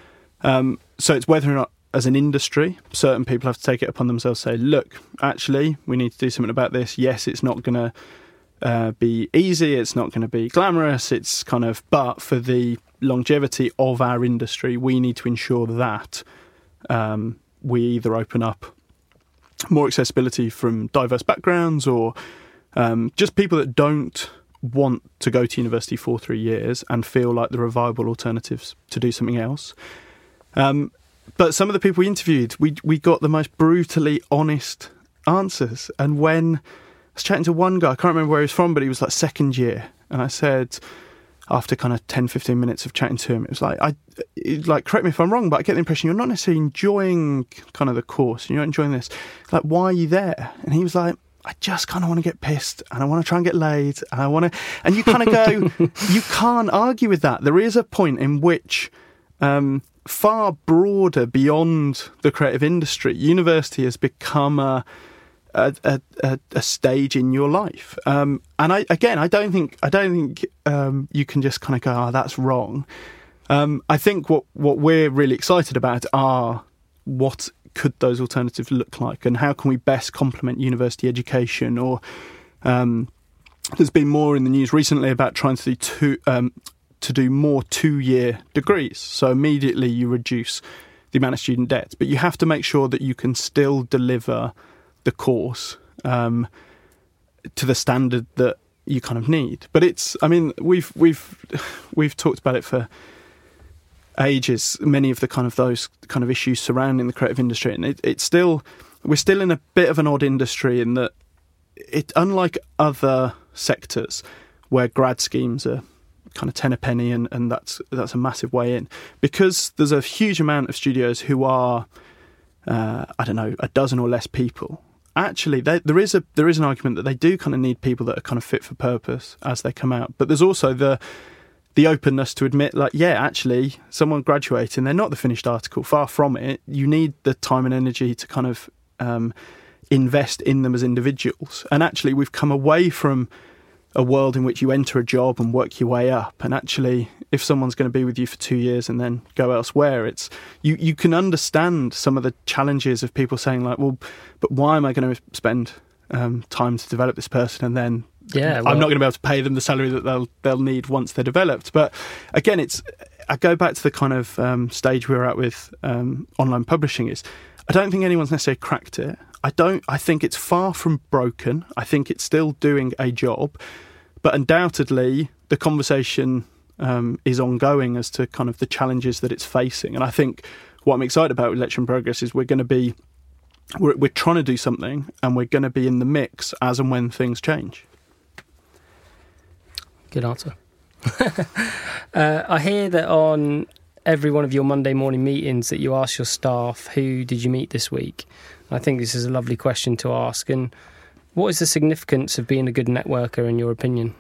So it's whether or not, as an industry, certain people have to take it upon themselves to say, look, actually, we need to do something about this. Yes, it's not going to be easy, it's not going to be glamorous, it's kind of, but for the longevity of our industry, we need to ensure that we either open up more accessibility from diverse backgrounds, or just people that don't want to go to university for 3 years and feel like there are viable alternatives to do something else. But some of the people we interviewed, we got the most brutally honest answers. And when I was chatting to one guy, I can't remember where he was from, but he was like second year. And I said, after kind of 10, 15 minutes of chatting to him, it was like, correct me if I'm wrong, but I get the impression you're not necessarily enjoying kind of the course. You're not enjoying this. Like, why are you there? And he was like, I just kind of want to get pissed, and I want to try and get laid, and and you kind of go, you can't argue with that. There is a point in which, far broader beyond the creative industry, university has become a stage in your life. And I don't think you can just kind of go, oh, that's wrong. I think what we're really excited about are what could those alternatives look like, and how can we best complement university education? Or there's been more in the news recently about trying to do more 2-year degrees. So immediately you reduce the amount of student debt, but you have to make sure that you can still deliver the course to the standard that you kind of need. But it's, I mean, we've talked about it for ages, many of the kind of those kind of issues surrounding the creative industry, and we're still in a bit of an odd industry in that it, unlike other sectors where grad schemes are kind of 10 a penny, and that's a massive way in. Because there's a huge amount of studios who are, I don't know, a dozen or less people. Actually, there is an argument that they do kind of need people that are kind of fit for purpose as they come out. But there's also the openness to admit, like, yeah, actually, someone graduating, they're not the finished article. Far from it. You need the time and energy to kind of invest in them as individuals. And actually, we've come away from a world in which you enter a job and work your way up. And actually, if someone's going to be with you for 2 years and then go elsewhere, it's you can understand some of the challenges of people saying, like, well, but why am I going to spend time to develop this person, and then I'm not going to be able to pay them the salary that they'll need once they're developed. But again, I go back to the kind of stage we were at with online publishing. Is I don't think anyone's necessarily cracked it. I think it's far from broken. I think it's still doing a job, but undoubtedly the conversation is ongoing as to kind of the challenges that it's facing. And I think what I'm excited about with Lecture in Progress is we're trying to do something, and we're going to be in the mix as and when things change. Good answer. I hear that on every one of your Monday morning meetings that you ask your staff, who did you meet this week? I think this is a lovely question to ask. And what is the significance of being a good networker, in your opinion?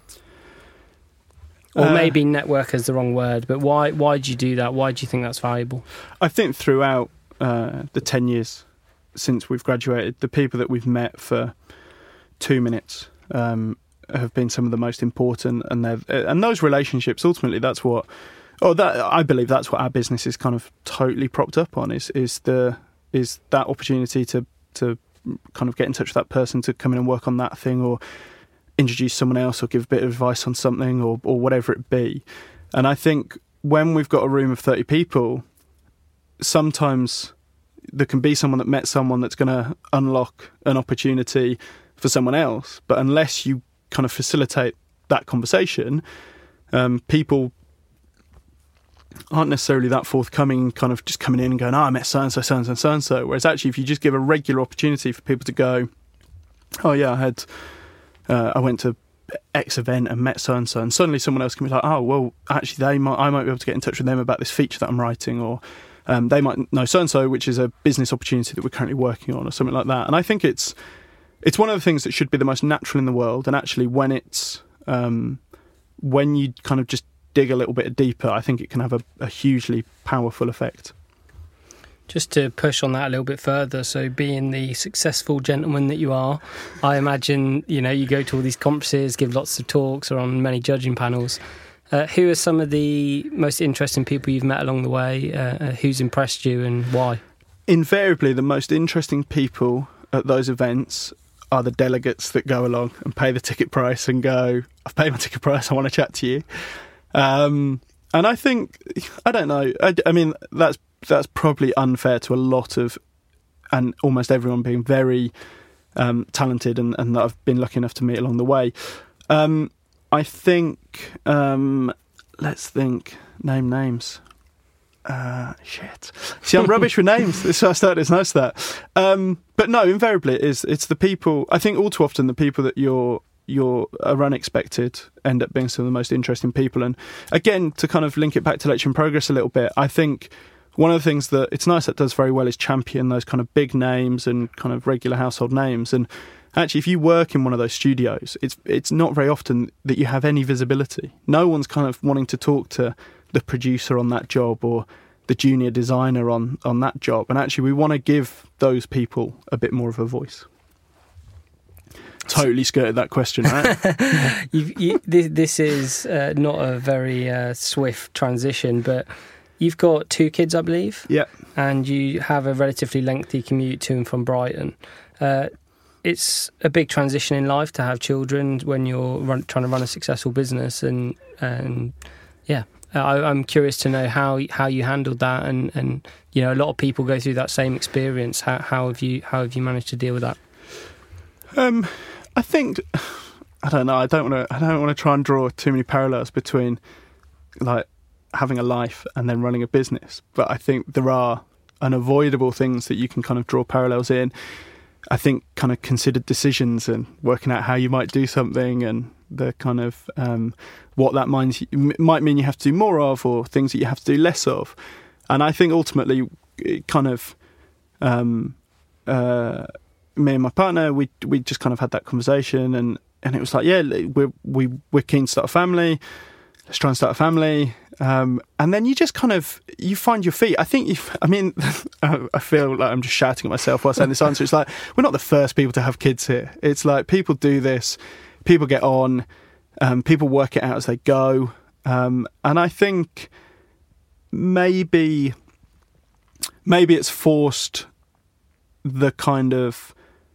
Or maybe networker is the wrong word, but why do you do that? Why do you think that's valuable? I think throughout the 10 years since we've graduated, the people that we've met for 2 minutes have been some of the most important, and those relationships, ultimately, I believe that's what our business is kind of totally propped up on, is that opportunity to kind of get in touch with that person, to come in and work on that thing, or introduce someone else, or give a bit of advice on something, or whatever it be. And I think when we've got a room of 30 people, sometimes there can be someone that met someone that's going to unlock an opportunity for someone else. But unless you kind of facilitate that conversation, people aren't necessarily that forthcoming, kind of just coming in and going, I met so-and-so, so-and-so, so-and-so. Whereas actually, if you just give a regular opportunity for people to go, oh yeah, I went to X event and met so-and-so, and suddenly someone else can be like, oh, well, actually, I might be able to get in touch with them about this feature that I'm writing, or they might know so-and-so, which is a business opportunity that we're currently working on, or something like that. And I think it's one of the things that should be the most natural in the world. And actually, when you kind of just dig a little bit deeper, I think it can have a hugely powerful effect. Just to push on that a little bit further, so being the successful gentleman that you are, I imagine, you go to all these conferences, give lots of talks, or on many judging panels. Who are some of the most interesting people you've met along the way? Who's impressed you, and why? Invariably, the most interesting people at those events are the delegates that go along and pay the ticket price and go, I've paid my ticket price, I want to chat to you. And I think, I don't know, I mean, that's probably unfair to a lot of, and almost everyone being very talented and that I've been lucky enough to meet along the way. I think, let's think, name names. Shit. See, I'm rubbish with names. It's nice that. But no, invariably it's the people. I think all too often the people that are unexpected end up being some of the most interesting people. And again, to kind of link it back to Lecture in Progress a little bit, I think one of the things that it's nice that does very well is champion those kind of big names and kind of regular household names. And actually, if you work in one of those studios, it's not very often that you have any visibility. No one's kind of wanting to talk to the producer on that job or the junior designer on that job. And actually, we want to give those people a bit more of a voice. Totally skirted that question, right? This is not a very swift transition, but you've got 2 kids, I believe. Yeah. And you have a relatively lengthy commute to and from Brighton. It's a big transition in life to have children when you're trying to run a successful business, and yeah. I'm curious to know how you handled that, and a lot of people go through that same experience. How have you managed to deal with that? I think, I don't know. I don't want to try and draw too many parallels between like having a life and then running a business. But I think there are unavoidable things that you can kind of draw parallels in. I think kind of considered decisions and working out how you might do something, and the kind of what that might mean you have to do more of, or things that you have to do less of. And I think ultimately, it kind of me and my partner, we just kind of had that conversation, and it was like, yeah, we're keen to start a family. Let's try and start a family. And then you just kind of, you find your feet. I think I feel like I'm just shouting at myself while saying this answer. It's like, we're not the first people to have kids here. It's like, people do this, people get on, people work it out as they go. And I think maybe it's forced the kind of,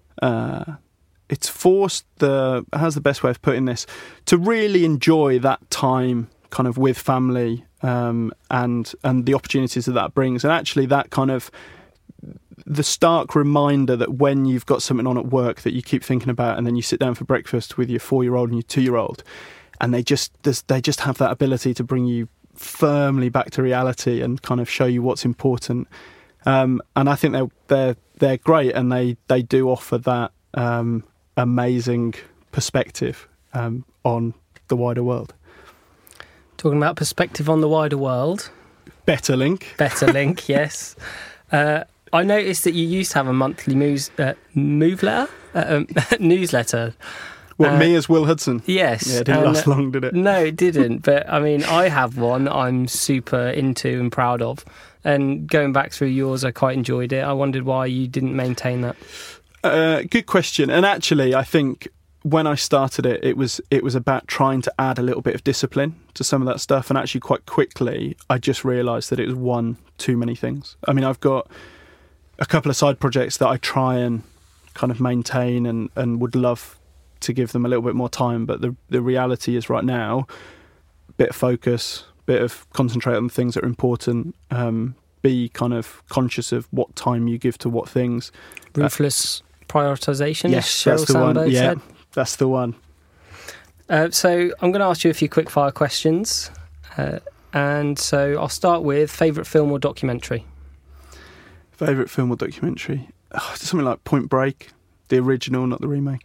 how's the best way of putting this, to really enjoy that time kind of with family, and the opportunities that brings. And actually that kind of the stark reminder that when you've got something on at work that you keep thinking about, and then you sit down for breakfast with your 4-year-old and your 2-year-old, and they just have that ability to bring you firmly back to reality and kind of show you what's important. And I think they're great, and they do offer that amazing perspective on the wider world. Talking about perspective on the wider world. Better link, yes. I noticed that you used to have a monthly newsletter. What, me as Will Hudson? Yes. Yeah, it didn't last long, did it? No, it didn't. But I mean, I have one I'm super into and proud of. And going back through yours, I quite enjoyed it. I wondered why you didn't maintain that. Good question. And actually, I think when I started it, it was about trying to add a little bit of discipline to some of that stuff. And actually, quite quickly, I just realised that it was one too many things. I mean, I've got a couple of side projects that I try and kind of maintain and would love to give them a little bit more time. But the reality is right now, bit of focus, bit of concentrate on the things that are important, be kind of conscious of what time you give to what things. Ruthless prioritisation, yes, that's the one. Yeah, said. That's the one. So I'm going to ask you a few quick fire questions. And so I'll start with favourite film or documentary. Favourite film or documentary? Something like Point Break, the original, not the remake.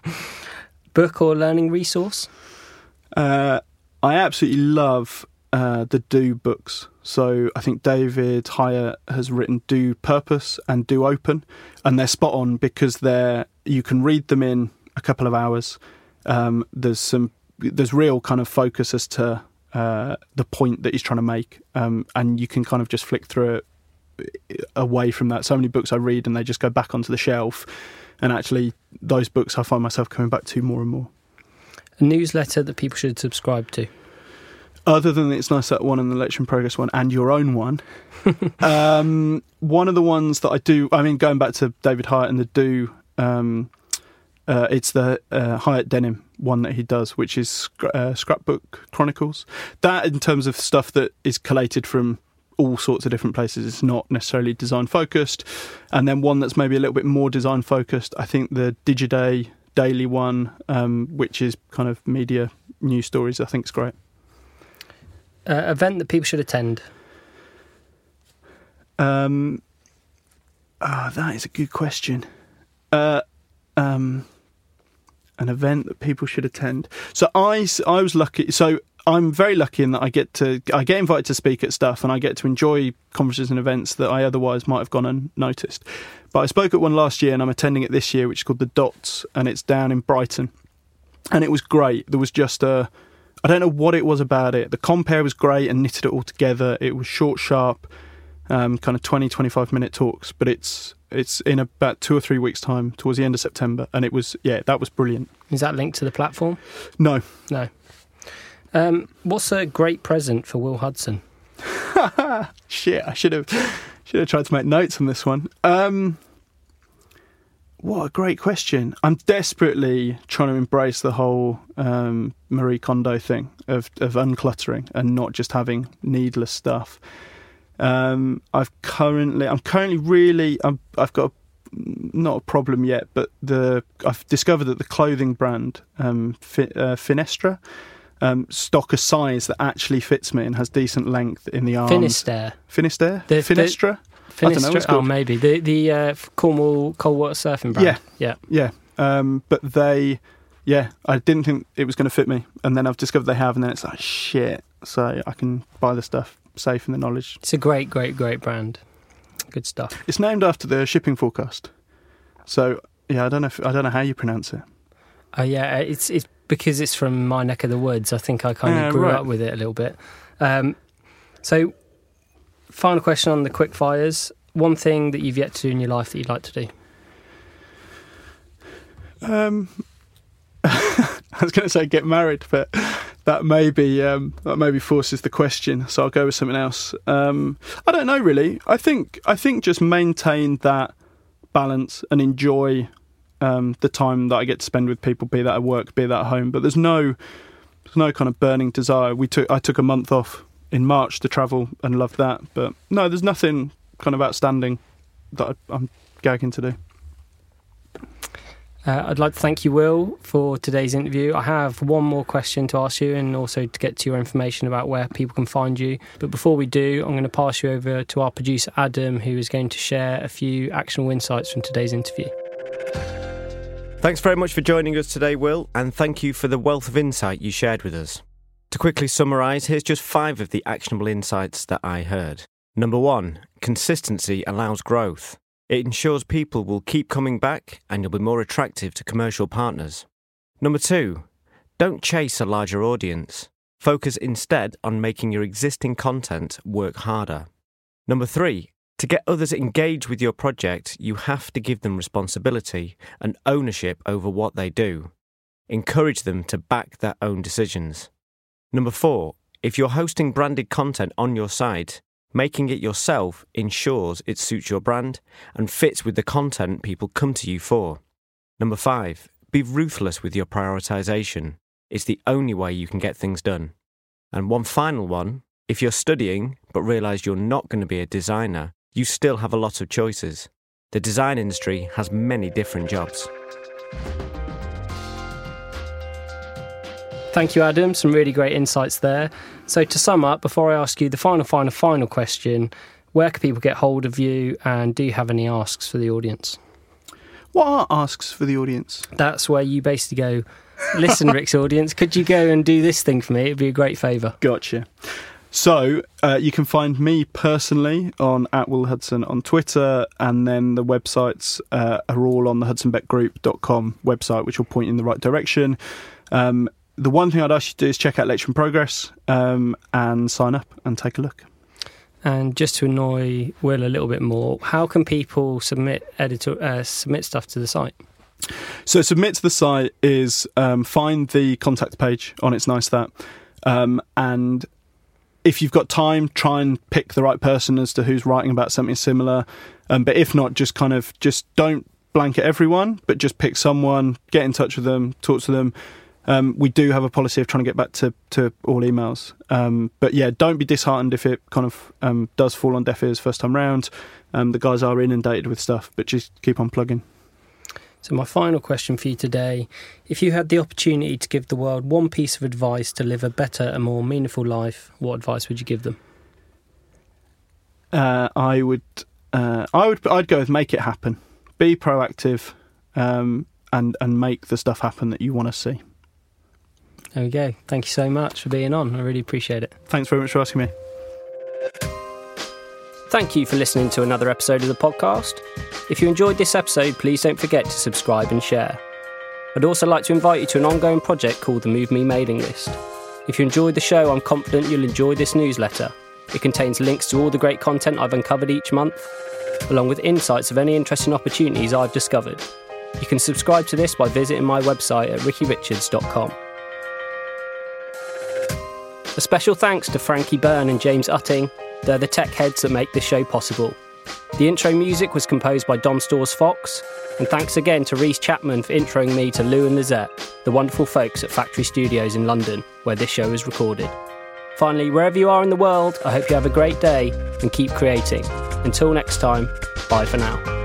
Book or learning resource? I absolutely love the Do books. So I think David Hyatt has written Do Purpose and Do Open, and they're spot on because you can read them in a couple of hours. There's real kind of focus as to the point that he's trying to make, and you can kind of just flick through it away from that. So many books I read and they just go back onto the shelf, and actually those books I find myself coming back to more and more. A newsletter that people should subscribe to? Other than the It's Nice That one and the Lecture in Progress one and your own one, one of the ones that I do, I mean, going back to David Hyatt and the Do, it's the Hyatt Denim one that he does, which is Scrapbook Chronicles. That, in terms of stuff that is collated from all sorts of different places, it's not necessarily design focused. And then one that's maybe a little bit more design focused, I think the Digiday Daily one, which is kind of media news stories, I think is great. Event that people should attend? That is a good question. An event that people should attend. So I was lucky. So I'm very lucky in that I get invited to speak at stuff, and I get to enjoy conferences and events that I otherwise might have gone unnoticed. But I spoke at one last year, and I'm attending it this year, which is called The Dots, and it's down in Brighton. And it was great. There was just I don't know what it was about it. The compere was great and knitted it all together. It was short, sharp, kind of 20, 25-minute talks. But it's in about 2 or 3 weeks' time, towards the end of September. And it was, that was brilliant. Is that linked to the platform? No. What's a great present for Will Hudson? Shit, I should have tried to make notes on this one. What a great question. I'm desperately trying to embrace the whole Marie Kondo thing of uncluttering and not just having needless stuff. I've got not a problem yet, but I've discovered that the clothing brand Finestra stock a size that actually fits me and has decent length in the arms. Finisterre? Finestra? Finestra? I don't know what it's called. Oh, maybe. The Cornwall cold water surfing brand. Yeah. But they yeah, I didn't think it was going to fit me, and then I've discovered they have, and then it's like shit. So I can buy the stuff safe in the knowledge. It's a great brand. Good stuff. It's named after the shipping forecast. So yeah, I don't know how you pronounce it. Oh yeah, it's because it's from my neck of the woods. I think I kind of grew up with it a little bit. So, final question on the quick fires. One thing that you've yet to do in your life that you'd like to do? I was going to say get married, but that maybe forces the question. So I'll go with something else. I don't know really. I think just maintain that balance and enjoy the time that I get to spend with people, be that at work, be that at home. But there's no kind of burning desire. I took a month off in March to travel and loved that. But no, there's nothing kind of outstanding that I'm gagging to do. I'd like to thank you, Will, for today's interview. I have one more question to ask you, and also to get to your information about where people can find you. But before we do, I'm going to pass you over to our producer, Adam, who is going to share a few actionable insights from today's interview. Thanks very much for joining us today, Will, and thank you for the wealth of insight you shared with us. To quickly summarise, here's just 5 of the actionable insights that I heard. Number 1, consistency allows growth. It ensures people will keep coming back and you'll be more attractive to commercial partners. Number 2, don't chase a larger audience. Focus instead on making your existing content work harder. Number 3, to get others engaged with your project, you have to give them responsibility and ownership over what they do. Encourage them to back their own decisions. Number 4, if you're hosting branded content on your site, making it yourself ensures it suits your brand and fits with the content people come to you for. Number 5, be ruthless with your prioritisation. It's the only way you can get things done. And one final one, if you're studying but realise you're not going to be a designer, you still have a lot of choices. The design industry has many different jobs. Thank you, Adam. Some really great insights there. So to sum up, before I ask you the final question, where can people get hold of you, and do you have any asks for the audience? What are asks for the audience? That's where you basically go, listen, Rick's audience, could you go and do this thing for me? It'd be a great favour. Gotcha. So you can find me personally on @WillHudson on Twitter, and then the websites are all on the hudsonbeckgroup.com website, which will point you in the right direction. The one thing I'd ask you to do is check out Lecture in Progress and sign up and take a look. And just to annoy Will a little bit more, how can people submit stuff to the site? So submit to the site is find the contact page on It's Nice That, and if you've got time, try and pick the right person as to who's writing about something similar. But if not, just don't blanket everyone, but just pick someone, get in touch with them, talk to them. We do have a policy of trying to get back to all emails. But yeah, don't be disheartened if it kind of does fall on deaf ears first time round. The guys are inundated with stuff, but just keep on plugging. So my final question for you today, if you had the opportunity to give the world one piece of advice to live a better and more meaningful life, what advice would you give them? I'd go with make it happen. Be proactive, and make the stuff happen that you want to see. There we go. Thank you so much for being on. I really appreciate it. Thanks very much for asking me. Thank you for listening to another episode of the podcast. If you enjoyed this episode, please don't forget to subscribe and share. I'd also like to invite you to an ongoing project called the Move Me mailing list. If you enjoyed the show, I'm confident you'll enjoy this newsletter. It contains links to all the great content I've uncovered each month, along with insights of any interesting opportunities I've discovered. You can subscribe to this by visiting my website at rickyrichards.com. A special thanks to Frankie Byrne and James Utting. They're the tech heads that make this show possible. The intro music was composed by Dom Stores Fox, and thanks again to Reece Chapman for introing me to Lou and Lizette, the wonderful folks at Factory Studios in London, where this show is recorded. Finally, wherever you are in the world, I hope you have a great day and keep creating. Until next time, bye for now.